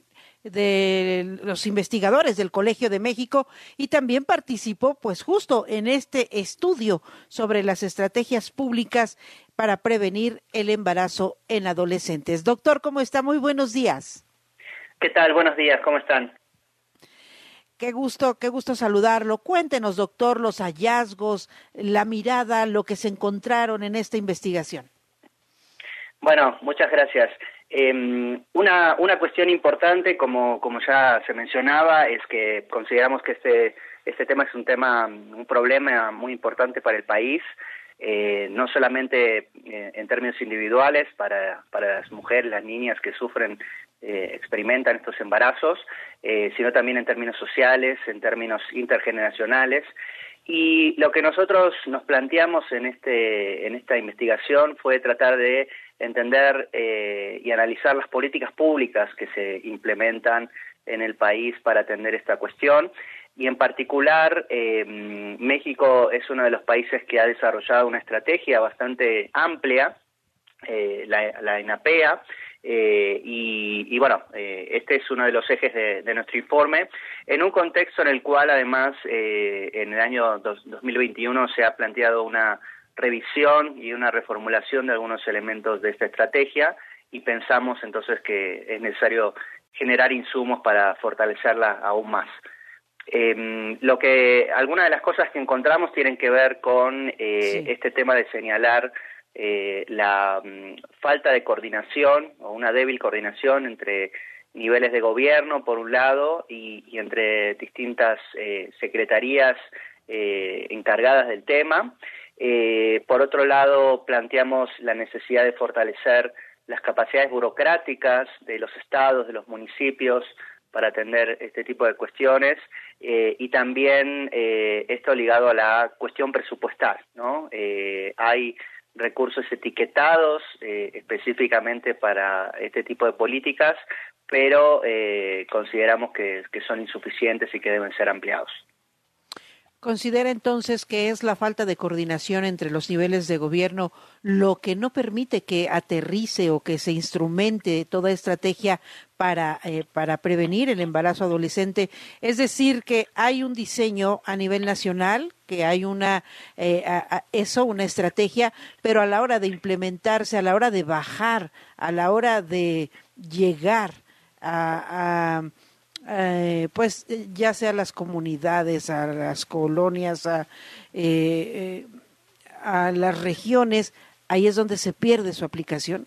de los investigadores del Colegio de México y también participó pues justo en este estudio sobre las estrategias públicas para prevenir el embarazo en adolescentes. Doctor, ¿cómo está? Muy buenos días. ¿Qué tal? Buenos días, ¿cómo están? Qué gusto, qué gusto saludarlo. Cuéntenos, doctor, los hallazgos, la mirada, lo que se encontraron en esta investigación. Bueno, muchas gracias. Eh, una, una cuestión importante, como, como ya se mencionaba, es que consideramos que este, este tema es un tema, un problema muy importante para el país. eh, no solamente eh, en términos individuales para, para las mujeres, las niñas que sufren, eh, experimentan estos embarazos, eh, sino también en términos sociales, en términos intergeneracionales. Y lo que nosotros nos planteamos en este en esta investigación fue tratar de entender eh, y analizar las políticas públicas que se implementan en el país para atender esta cuestión. Y en particular, eh, México es uno de los países que ha desarrollado una estrategia bastante amplia, eh, la, la ENAPEA, eh, y, y bueno, eh, este es uno de los ejes de, de nuestro informe, en un contexto en el cual además eh, en el año dos mil veintiuno se ha planteado una revisión y una reformulación de algunos elementos de esta estrategia, y pensamos entonces que es necesario generar insumos para fortalecerla aún más. Eh, lo que algunas de las cosas que encontramos tienen que ver con eh, sí. este tema de señalar eh, la um, falta de coordinación o una débil coordinación entre niveles de gobierno por un lado y, y entre distintas eh, secretarías eh, encargadas del tema. Eh, por otro lado, planteamos la necesidad de fortalecer las capacidades burocráticas de los estados, de los municipios, para atender este tipo de cuestiones, eh, y también eh, esto ligado a la cuestión presupuestal, ¿no? Eh, hay recursos etiquetados eh, específicamente para este tipo de políticas, pero eh, consideramos que, que son insuficientes y que deben ser ampliados. ¿Considera entonces que es la falta de coordinación entre los niveles de gobierno lo que no permite que aterrice o que se instrumente toda estrategia para, eh, para prevenir el embarazo adolescente? Es decir, que hay un diseño a nivel nacional, que hay una eh, a, a eso, una estrategia, pero a la hora de implementarse, a la hora de bajar, a la hora de llegar a... a Eh, pues ya sea a las comunidades, a las colonias, a, eh, eh, a las regiones, ahí es donde se pierde su aplicación.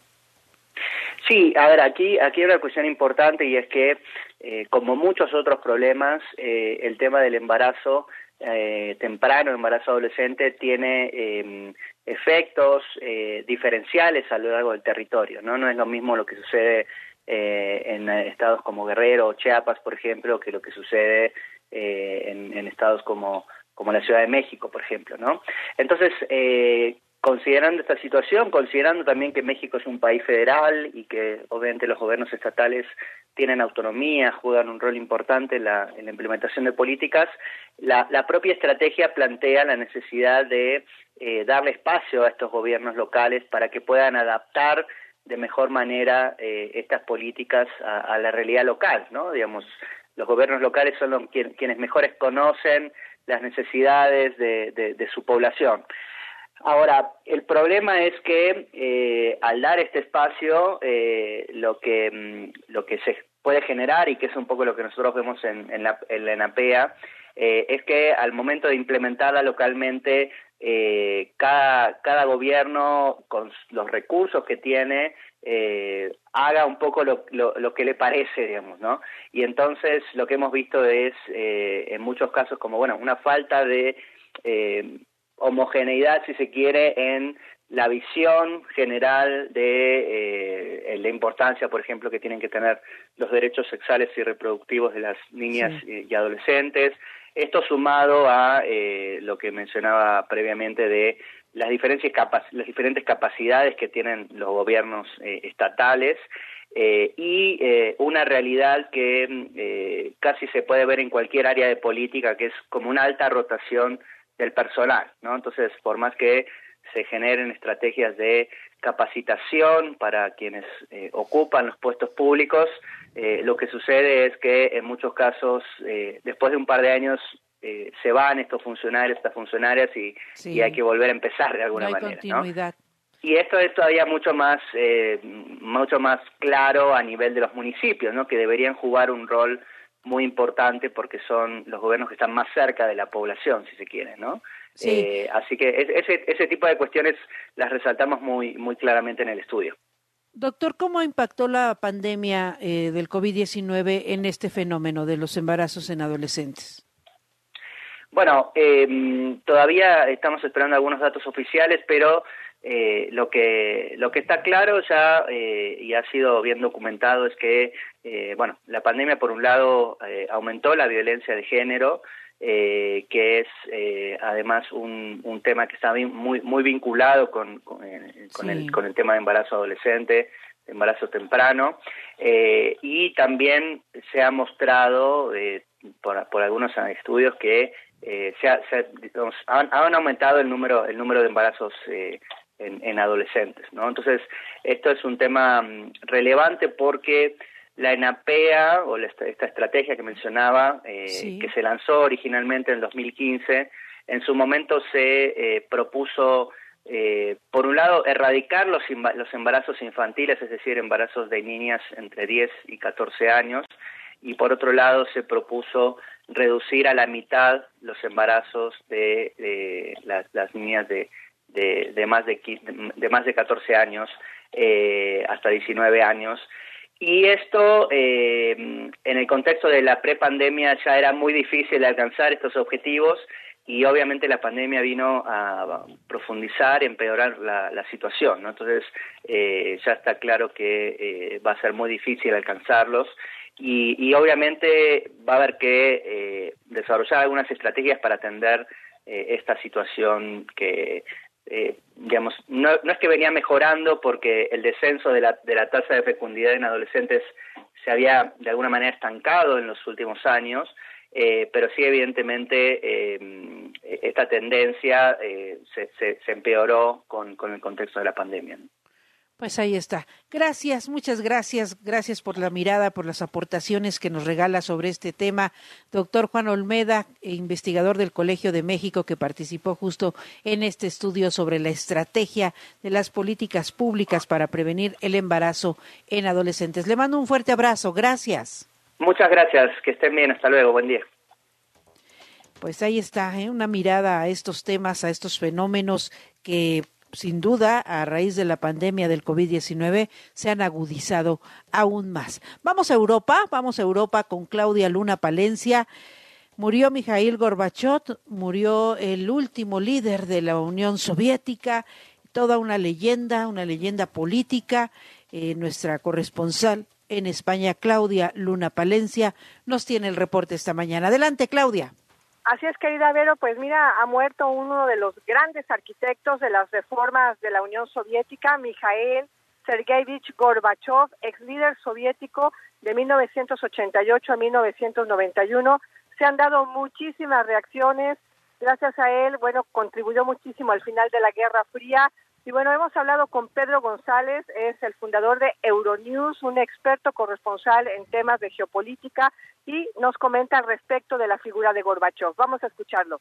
Sí, a ver, aquí aquí hay una cuestión importante, y es que, eh, como muchos otros problemas, eh, el tema del embarazo eh, temprano, embarazo adolescente, tiene eh, efectos eh, diferenciales a lo largo del territorio, ¿no? No es lo mismo lo que sucede Eh, en estados como Guerrero o Chiapas, por ejemplo, que lo que sucede eh, en, en estados como, como la Ciudad de México, por ejemplo, ¿no? Entonces, eh, considerando esta situación, considerando también que México es un país federal y que obviamente los gobiernos estatales tienen autonomía, juegan un rol importante en la, en la implementación de políticas, la, la propia estrategia plantea la necesidad de eh, darle espacio a estos gobiernos locales para que puedan adaptar de mejor manera eh, estas políticas a, a la realidad local, ¿no? Digamos, los gobiernos locales son los, quien, quienes mejores conocen las necesidades de, de, de su población. Ahora, el problema es que eh, al dar este espacio, eh, lo que mm, lo que se puede generar, y que es un poco lo que nosotros vemos en, en, la, en la ENAPEA, eh, es que al momento de implementarla localmente, Eh, cada, cada gobierno con los recursos que tiene eh, haga un poco lo, lo, lo que le parece, digamos, ¿no? Y entonces lo que hemos visto es eh, en muchos casos como, bueno, una falta de eh, homogeneidad, si se quiere, en la visión general de eh, la importancia, por ejemplo, que tienen que tener los derechos sexuales y reproductivos de las niñas sí. y, y adolescentes. Esto sumado a eh, lo que mencionaba previamente de las diferentes, capac- las diferentes capacidades que tienen los gobiernos eh, estatales eh, y eh, una realidad que eh, casi se puede ver en cualquier área de política, que es como una alta rotación del personal, ¿no? Entonces, por más que se generen estrategias de capacitación para quienes eh, ocupan los puestos públicos, eh, lo que sucede es que en muchos casos, eh, después de un par de años, eh, se van estos funcionarios, estas funcionarias, y, sí. y hay que volver a empezar de alguna no hay manera, continuidad. ¿no? Y esto es todavía mucho más, eh, mucho más claro a nivel de los municipios, ¿no? Que deberían jugar un rol muy importante porque son los gobiernos que están más cerca de la población, si se quiere, ¿no? Sí. Eh, así que ese, ese tipo de cuestiones las resaltamos muy, muy claramente en el estudio. Doctor, ¿cómo impactó la pandemia eh, del COVID diecinueve en este fenómeno de los embarazos en adolescentes? Bueno, eh, todavía estamos esperando algunos datos oficiales, pero eh, lo que lo que está claro ya eh, y ha sido bien documentado es que, eh, bueno, la pandemia por un lado eh, aumentó la violencia de género, eh, que es eh, además un, un tema que está muy muy vinculado con con, eh, con, sí. el, con el tema de embarazo adolescente, embarazo temprano, eh, y también se ha mostrado eh, por, por algunos estudios que eh, se, ha, se digamos, han, han aumentado el número el número de embarazos eh, en, en adolescentes, ¿no? Entonces, esto es un tema um, relevante porque la ENAPEA, o la, esta estrategia que mencionaba, eh, sí. que se lanzó originalmente en dos mil quince, en su momento se eh, propuso, eh, por un lado, erradicar los, los embarazos infantiles, es decir, embarazos de niñas entre diez y catorce años, y por otro lado se propuso reducir a la mitad los embarazos de, de las, las niñas de, de, de, más de, de más de catorce años eh, hasta diecinueve años. Y esto, eh, en el contexto de la prepandemia, ya era muy difícil de alcanzar estos objetivos, y obviamente la pandemia vino a profundizar, empeorar la, la situación, ¿no? Entonces, eh, ya está claro que eh, va a ser muy difícil alcanzarlos, y, y obviamente va a haber que eh, desarrollar algunas estrategias para atender eh, esta situación que, eh, digamos, no, no es que venía mejorando, porque el descenso de la, de la tasa de fecundidad en adolescentes se había de alguna manera estancado en los últimos años, eh, pero sí evidentemente eh, esta tendencia eh, se, se, se empeoró con, con el contexto de la pandemia, ¿no? Pues ahí está. Gracias, muchas gracias. Gracias por la mirada, por las aportaciones que nos regala sobre este tema. Doctor Juan Olmeda, investigador del Colegio de México, que participó justo en este estudio sobre la estrategia de las políticas públicas para prevenir el embarazo en adolescentes. Le mando un fuerte abrazo. Gracias. Muchas gracias. Que estén bien. Hasta luego. Buen día. Pues ahí está, ¿eh? Una mirada a estos temas, a estos fenómenos que sin duda, a raíz de la pandemia del COVID diecinueve, se han agudizado aún más. Vamos a Europa, vamos a Europa con Claudia Luna Palencia. Murió Mikhail Gorbachev, murió el último líder de la Unión Soviética, toda una leyenda, una leyenda política. Eh, nuestra corresponsal en España, Claudia Luna Palencia, nos tiene el reporte esta mañana. Adelante, Claudia. Así es, querida Vero, pues mira, ha muerto uno de los grandes arquitectos de las reformas de la Unión Soviética, Mikhail Sergeyevich Gorbachev, ex líder soviético de mil novecientos ochenta y ocho a mil novecientos noventa y uno. Se han dado muchísimas reacciones, gracias a él, bueno, contribuyó muchísimo al final de la Guerra Fría. Y bueno, hemos hablado con Pedro González, es el fundador de Euronews, un experto corresponsal en temas de geopolítica, y nos comenta al respecto de la figura de Gorbachev. Vamos a escucharlo.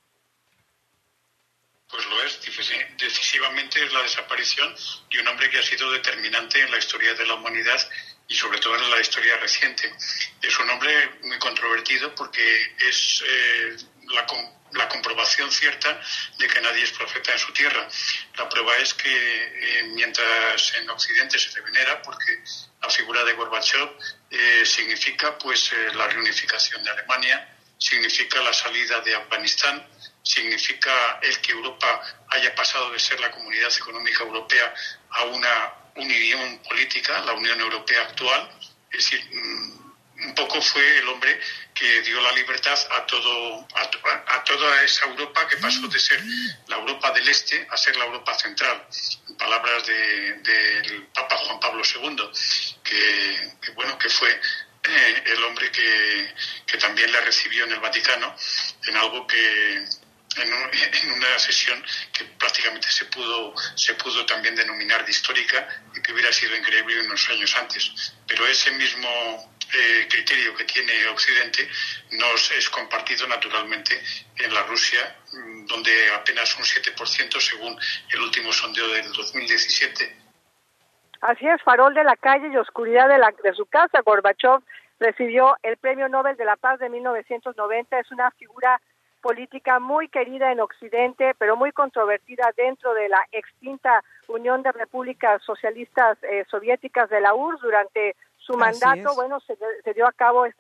Pues lo es, decisivamente es la desaparición de un hombre que ha sido determinante en la historia de la humanidad y sobre todo en la historia reciente. Es un hombre muy controvertido porque es eh, la la comprobación cierta de que nadie es profeta en su tierra. La prueba es que eh, mientras en Occidente se le venera, porque la figura de Gorbachev eh, significa pues eh, la reunificación de Alemania, significa la salida de Afganistán, significa el que Europa haya pasado de ser la Comunidad Económica Europea a una unión política, la Unión Europea actual. Es decir, mmm, un poco fue el hombre que dio la libertad a todo a, a toda esa Europa que pasó de ser la Europa del Este a ser la Europa central, en palabras de, del Papa Juan Pablo segundo, que, que bueno que fue eh, el hombre que, que también le recibió en el Vaticano en algo que en, un, en una sesión que prácticamente se pudo se pudo también denominar de histórica y que hubiera sido increíble unos años antes, pero ese mismo Eh, criterio que tiene Occidente nos es compartido naturalmente en la Rusia, donde apenas un siete por ciento según el último sondeo del dos mil diecisiete. Así es, farol de la calle y oscuridad de, la, de su casa. Gorbachev recibió el Premio Nobel de la Paz de mil novecientos noventa, es una figura política muy querida en Occidente, pero muy controvertida dentro de la extinta Unión de Repúblicas Socialistas eh, Soviéticas de la U R S S. Durante su mandato, bueno, se, se dio a cabo esta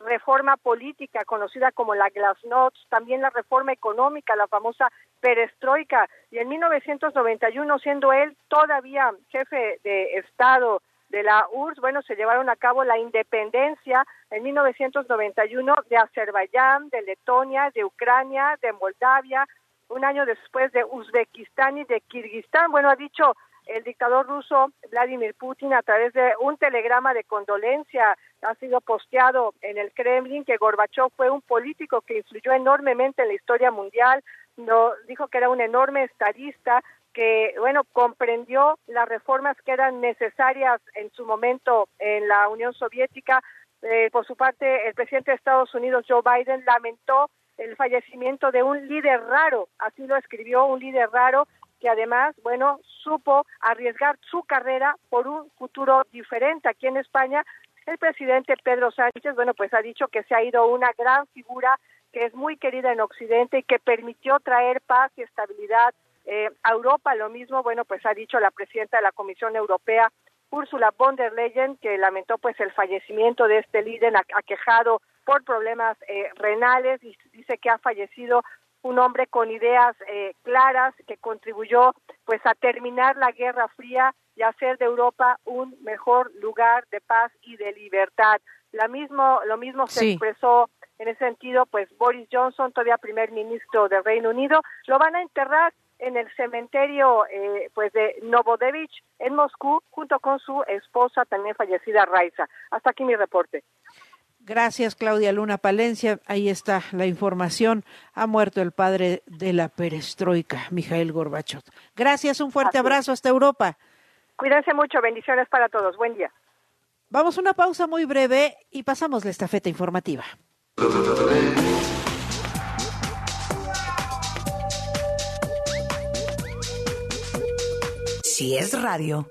reforma política conocida como la Glasnost, también la reforma económica, la famosa perestroika, y en mil novecientos noventa y uno, siendo él todavía jefe de Estado de la U R S S, bueno, se llevaron a cabo la independencia en mil novecientos noventa y uno de Azerbaiyán, de Letonia, de Ucrania, de Moldavia, un año después de Uzbekistán y de Kirguistán. Bueno, ha dicho el dictador ruso Vladimir Putin a través de un telegrama de condolencia, ha sido posteado en el Kremlin, que Gorbachov fue un político que influyó enormemente en la historia mundial, no, dijo que era un enorme estadista, que, bueno, comprendió las reformas que eran necesarias en su momento en la Unión Soviética. Eh, por su parte, el presidente de Estados Unidos, Joe Biden, lamentó el fallecimiento de un líder raro, así lo escribió, un líder raro, que además, bueno, supo arriesgar su carrera por un futuro diferente. Aquí en España, el presidente Pedro Sánchez, bueno, pues ha dicho que se ha ido una gran figura que es muy querida en Occidente y que permitió traer paz y estabilidad eh, a Europa. Lo mismo, bueno, pues ha dicho la presidenta de la Comisión Europea, Ursula von der Leyen, que lamentó pues el fallecimiento de este líder aquejado por problemas eh, renales, y dice que ha fallecido un hombre con ideas eh, claras, que contribuyó pues a terminar la Guerra Fría y a hacer de Europa un mejor lugar de paz y de libertad. La mismo, lo mismo se sí. expresó en ese sentido pues Boris Johnson, todavía primer ministro del Reino Unido. Lo van a enterrar en el cementerio eh, pues de Novodevich en Moscú, junto con su esposa también fallecida, Raiza. Hasta aquí mi reporte. Gracias, Claudia Luna Palencia. Ahí está la información. Ha muerto el padre de la perestroika, Mikhail Gorbachov. Gracias, un fuerte Así. abrazo hasta Europa. Cuídense mucho, bendiciones para todos. Buen día. Vamos a una pausa muy breve y pasamos la estafeta informativa. Si es radio,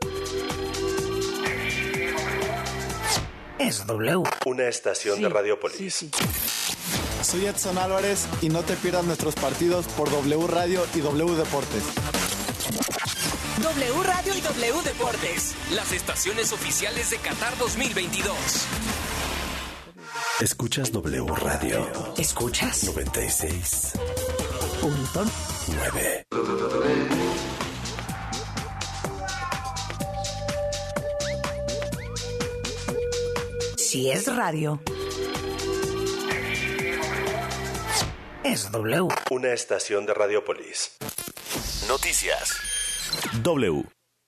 es W. Una estación sí, de Radiopolis. Sí, sí. Soy Edson Álvarez y no te pierdas nuestros partidos por W Radio y W Deportes. W Radio y W Deportes, las estaciones oficiales de Qatar dos mil veintidós. Escuchas W Radio. ¿Escuchas? noventa y seis punto nueve. Si es radio, es W. Una estación de Radiopolis. Noticias. W.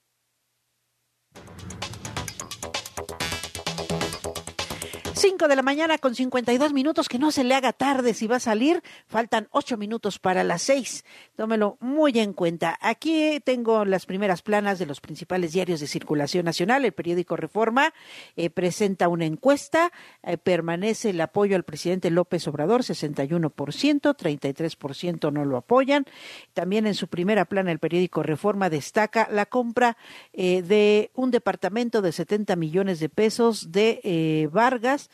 Cinco de la mañana con cincuenta y dos minutos, que no se le haga tarde si va a salir, faltan ocho minutos para las seis, tómelo muy en cuenta. Aquí tengo las primeras planas de los principales diarios de circulación nacional. El periódico Reforma eh, presenta una encuesta, eh, permanece el apoyo al presidente López Obrador, sesenta y uno por ciento, treinta y tres por ciento no lo apoyan. También en su primera plana el periódico Reforma destaca la compra eh, de un departamento de setenta millones de pesos de eh, Vargas.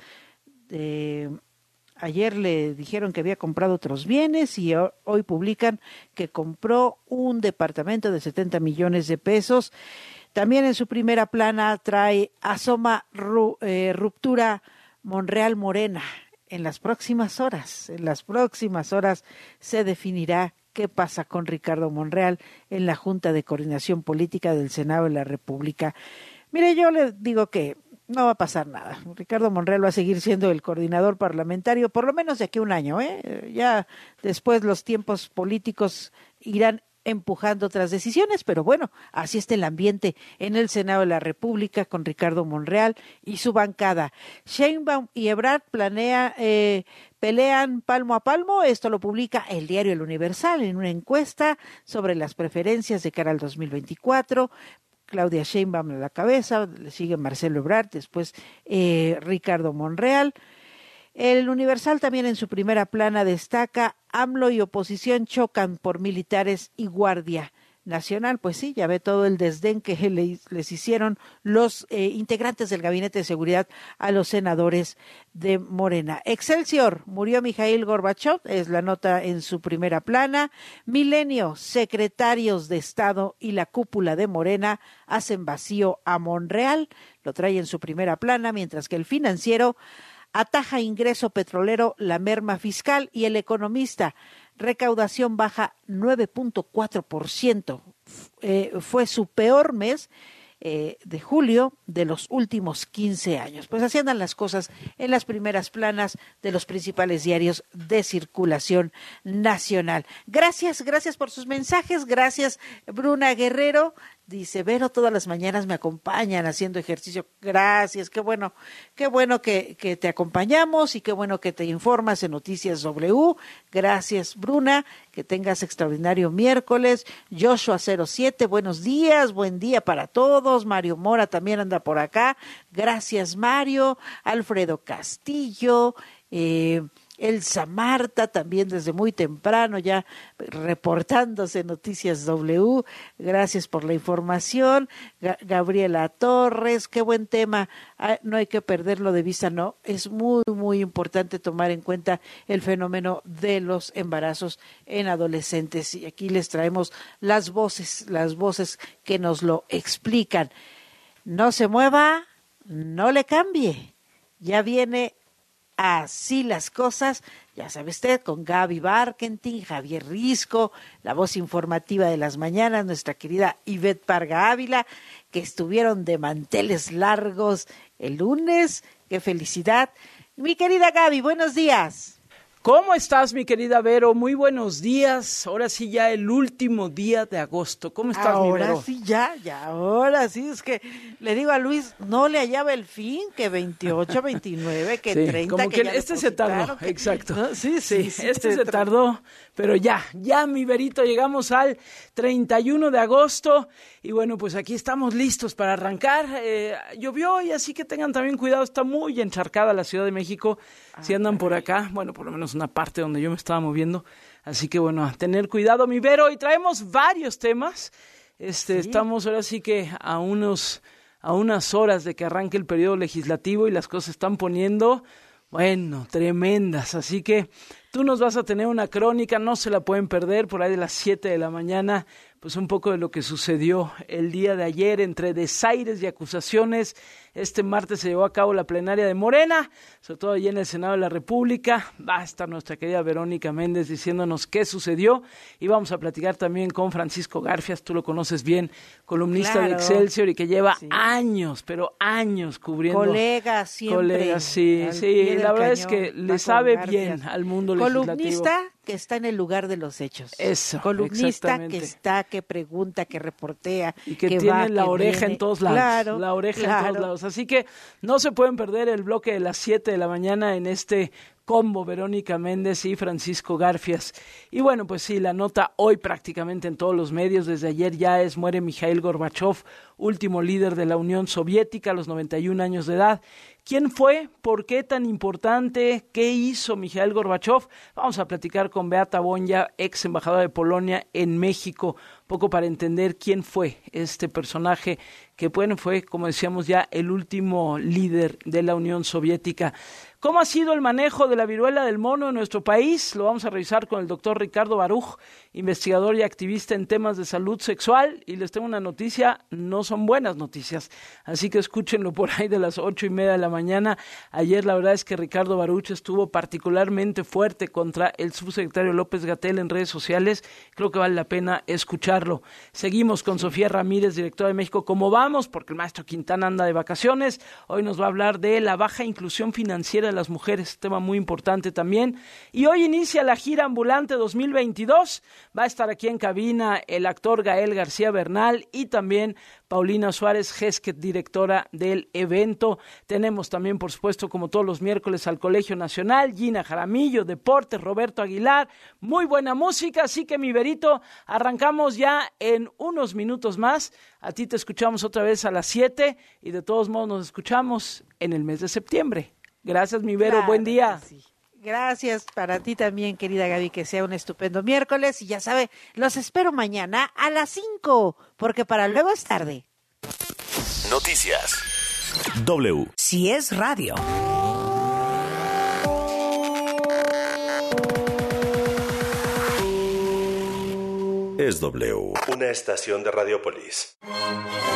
Eh, ayer le dijeron que había comprado otros bienes y hoy publican que compró un departamento de setenta millones de pesos. También en su primera plana trae asoma ru, eh, ruptura Monreal Morena. En las próximas horas, en las próximas horas se definirá qué pasa con Ricardo Monreal en la Junta de Coordinación Política del Senado de la República. Mire, yo le digo que no va a pasar nada. Ricardo Monreal va a seguir siendo el coordinador parlamentario, por lo menos de aquí a un año, ¿eh? Ya después los tiempos políticos irán empujando otras decisiones, pero bueno, así está el ambiente en el Senado de la República con Ricardo Monreal y su bancada. Sheinbaum y Ebrard planea, eh, pelean palmo a palmo. Esto lo publica el diario El Universal en una encuesta sobre las preferencias de cara al dos mil veinticuatro. Claudia Sheinbaum a la cabeza, le sigue Marcelo Ebrard, después eh, Ricardo Monreal. El Universal también en su primera plana destaca: AMLO y oposición chocan por militares y Guardia Nacional. Pues sí, ya ve todo el desdén que les hicieron los eh, integrantes del Gabinete de Seguridad a los senadores de Morena. Excelsior, murió Mikhail Gorbachov, es la nota en su primera plana. Milenio, secretarios de Estado y la cúpula de Morena hacen vacío a Monreal, lo trae en su primera plana, mientras que el Financiero: Ataja ingreso petrolero la merma fiscal. Y El Economista, recaudación baja nueve punto cuatro por ciento. Eh, fue su peor mes eh, de julio de los últimos quince años. Pues así andan las cosas en las primeras planas de los principales diarios de circulación nacional. Gracias, gracias por sus mensajes. Gracias, Bruna Guerrero. Dice, Vero, todas las mañanas me acompañan haciendo ejercicio. Gracias, qué bueno, qué bueno que, que te acompañamos y qué bueno que te informas en Noticias W. Gracias, Bruna, que tengas extraordinario miércoles. Joshua cero siete, buenos días, buen día para todos. Mario Mora también anda por acá. Gracias, Mario. Alfredo Castillo, eh... Elsa Marta, también desde muy temprano, ya reportándose Noticias W. Gracias por la información. Ga- Gabriela Torres, qué buen tema. Ah, no hay que perderlo de vista, no. Es muy, muy importante tomar en cuenta el fenómeno de los embarazos en adolescentes. Y aquí les traemos las voces, las voces que nos lo explican. No se mueva, no le cambie. Ya viene Así las cosas, ya sabe usted, con Gaby Barkentin, Javier Risco, la voz informativa de las mañanas, nuestra querida Ivette Parga Ávila, que estuvieron de manteles largos el lunes. ¡Qué felicidad! Mi querida Gaby, buenos días. ¿Cómo estás, mi querida Vero? Muy buenos días. Ahora sí ya el último día de agosto. ¿Cómo estás, ahora mi Vero? Ahora sí, ya, ya, ahora sí. Es que le digo a Luis, no le hallaba el fin, que veintiocho, veintinueve, que sí, treinta, como que, que este se tardó, que, exacto. ¿no? Sí, sí, sí, sí, este se tardó, pero ya, ya, mi Verito, llegamos al treinta y uno de agosto y bueno, pues aquí estamos listos para arrancar. Eh, llovió y así que tengan también cuidado, está muy encharcada la Ciudad de México. Ah, si andan por acá, bueno, por lo menos una parte donde yo me estaba moviendo, así que bueno, a tener cuidado, mi Vero, y traemos varios temas. Este, ¿sí? Estamos ahora sí que a unos a unas horas de que arranque el periodo legislativo y las cosas se están poniendo, bueno, tremendas, así que tú nos vas a tener una crónica, no se la pueden perder, por ahí de las siete de la mañana, pues un poco de lo que sucedió el día de ayer entre desaires y acusaciones. Este martes se llevó a cabo la plenaria de Morena, sobre todo allí en el Senado de la República. Va a estar nuestra querida Verónica Méndez diciéndonos qué sucedió y vamos a platicar también con Francisco Garfias, tú lo conoces bien, columnista claro. de Excelsior y que lleva sí. años, pero años cubriendo. Colega siempre. Colega, sí, sí, la verdad cañón, es que le sabe Garfias. Bien al mundo legislativo. Columnista que está en el lugar de los hechos. Eso, columnista que está, que pregunta, que reportea. Y que, que tiene va, la que oreja viene. en todos lados. Claro, la oreja claro. en todos lados. Así que no se pueden perder el bloque de las siete de la mañana en este combo Verónica Méndez y Francisco Garfias. Y bueno, pues sí, la nota hoy prácticamente en todos los medios, desde ayer ya es muere Mikhail Gorbachov, último líder de la Unión Soviética a los noventa y un años de edad. ¿Quién fue? ¿Por qué tan importante? ¿Qué hizo Mikhail Gorbachov? Vamos a platicar con Beata Bonia, ex embajadora de Polonia en México, poco para entender quién fue este personaje que bueno, fue, como decíamos ya, el último líder de la Unión Soviética. ¿Cómo ha sido el manejo de la viruela del mono en nuestro país? Lo vamos a revisar con el doctor Ricardo Baruch, investigador y activista en temas de salud sexual. Y les tengo una noticia, no son buenas noticias, así que escúchenlo por ahí de las ocho y media de la mañana. Ayer la verdad es que Ricardo Baruch estuvo particularmente fuerte contra el subsecretario López-Gatell en redes sociales. Creo que vale la pena escucharlo. Seguimos con Sofía Ramírez, directora de México Cómo Vamos, porque el maestro Quintana anda de vacaciones. Hoy nos va a hablar de la baja inclusión financiera de las mujeres, tema muy importante también. Y hoy inicia la gira ambulante dos mil veintidós. Va a estar aquí en cabina el actor Gael García Bernal y también Paulina Suárez Gesquet, directora del evento. Tenemos también, por supuesto, como todos los miércoles, al Colegio Nacional, Gina Jaramillo, Deportes, Roberto Aguilar, muy buena música, así que mi Verito, arrancamos ya en unos minutos más. A ti te escuchamos otra vez a las siete y de todos modos nos escuchamos en el mes de septiembre. Gracias, mi Vero, claro, buen día. Sí. Gracias para ti también, querida Gaby, que sea un estupendo miércoles. Y ya sabe, los espero mañana a las cinco, porque para luego es tarde. Noticias. W. Si es radio. Es W. Una estación de Radiopolis.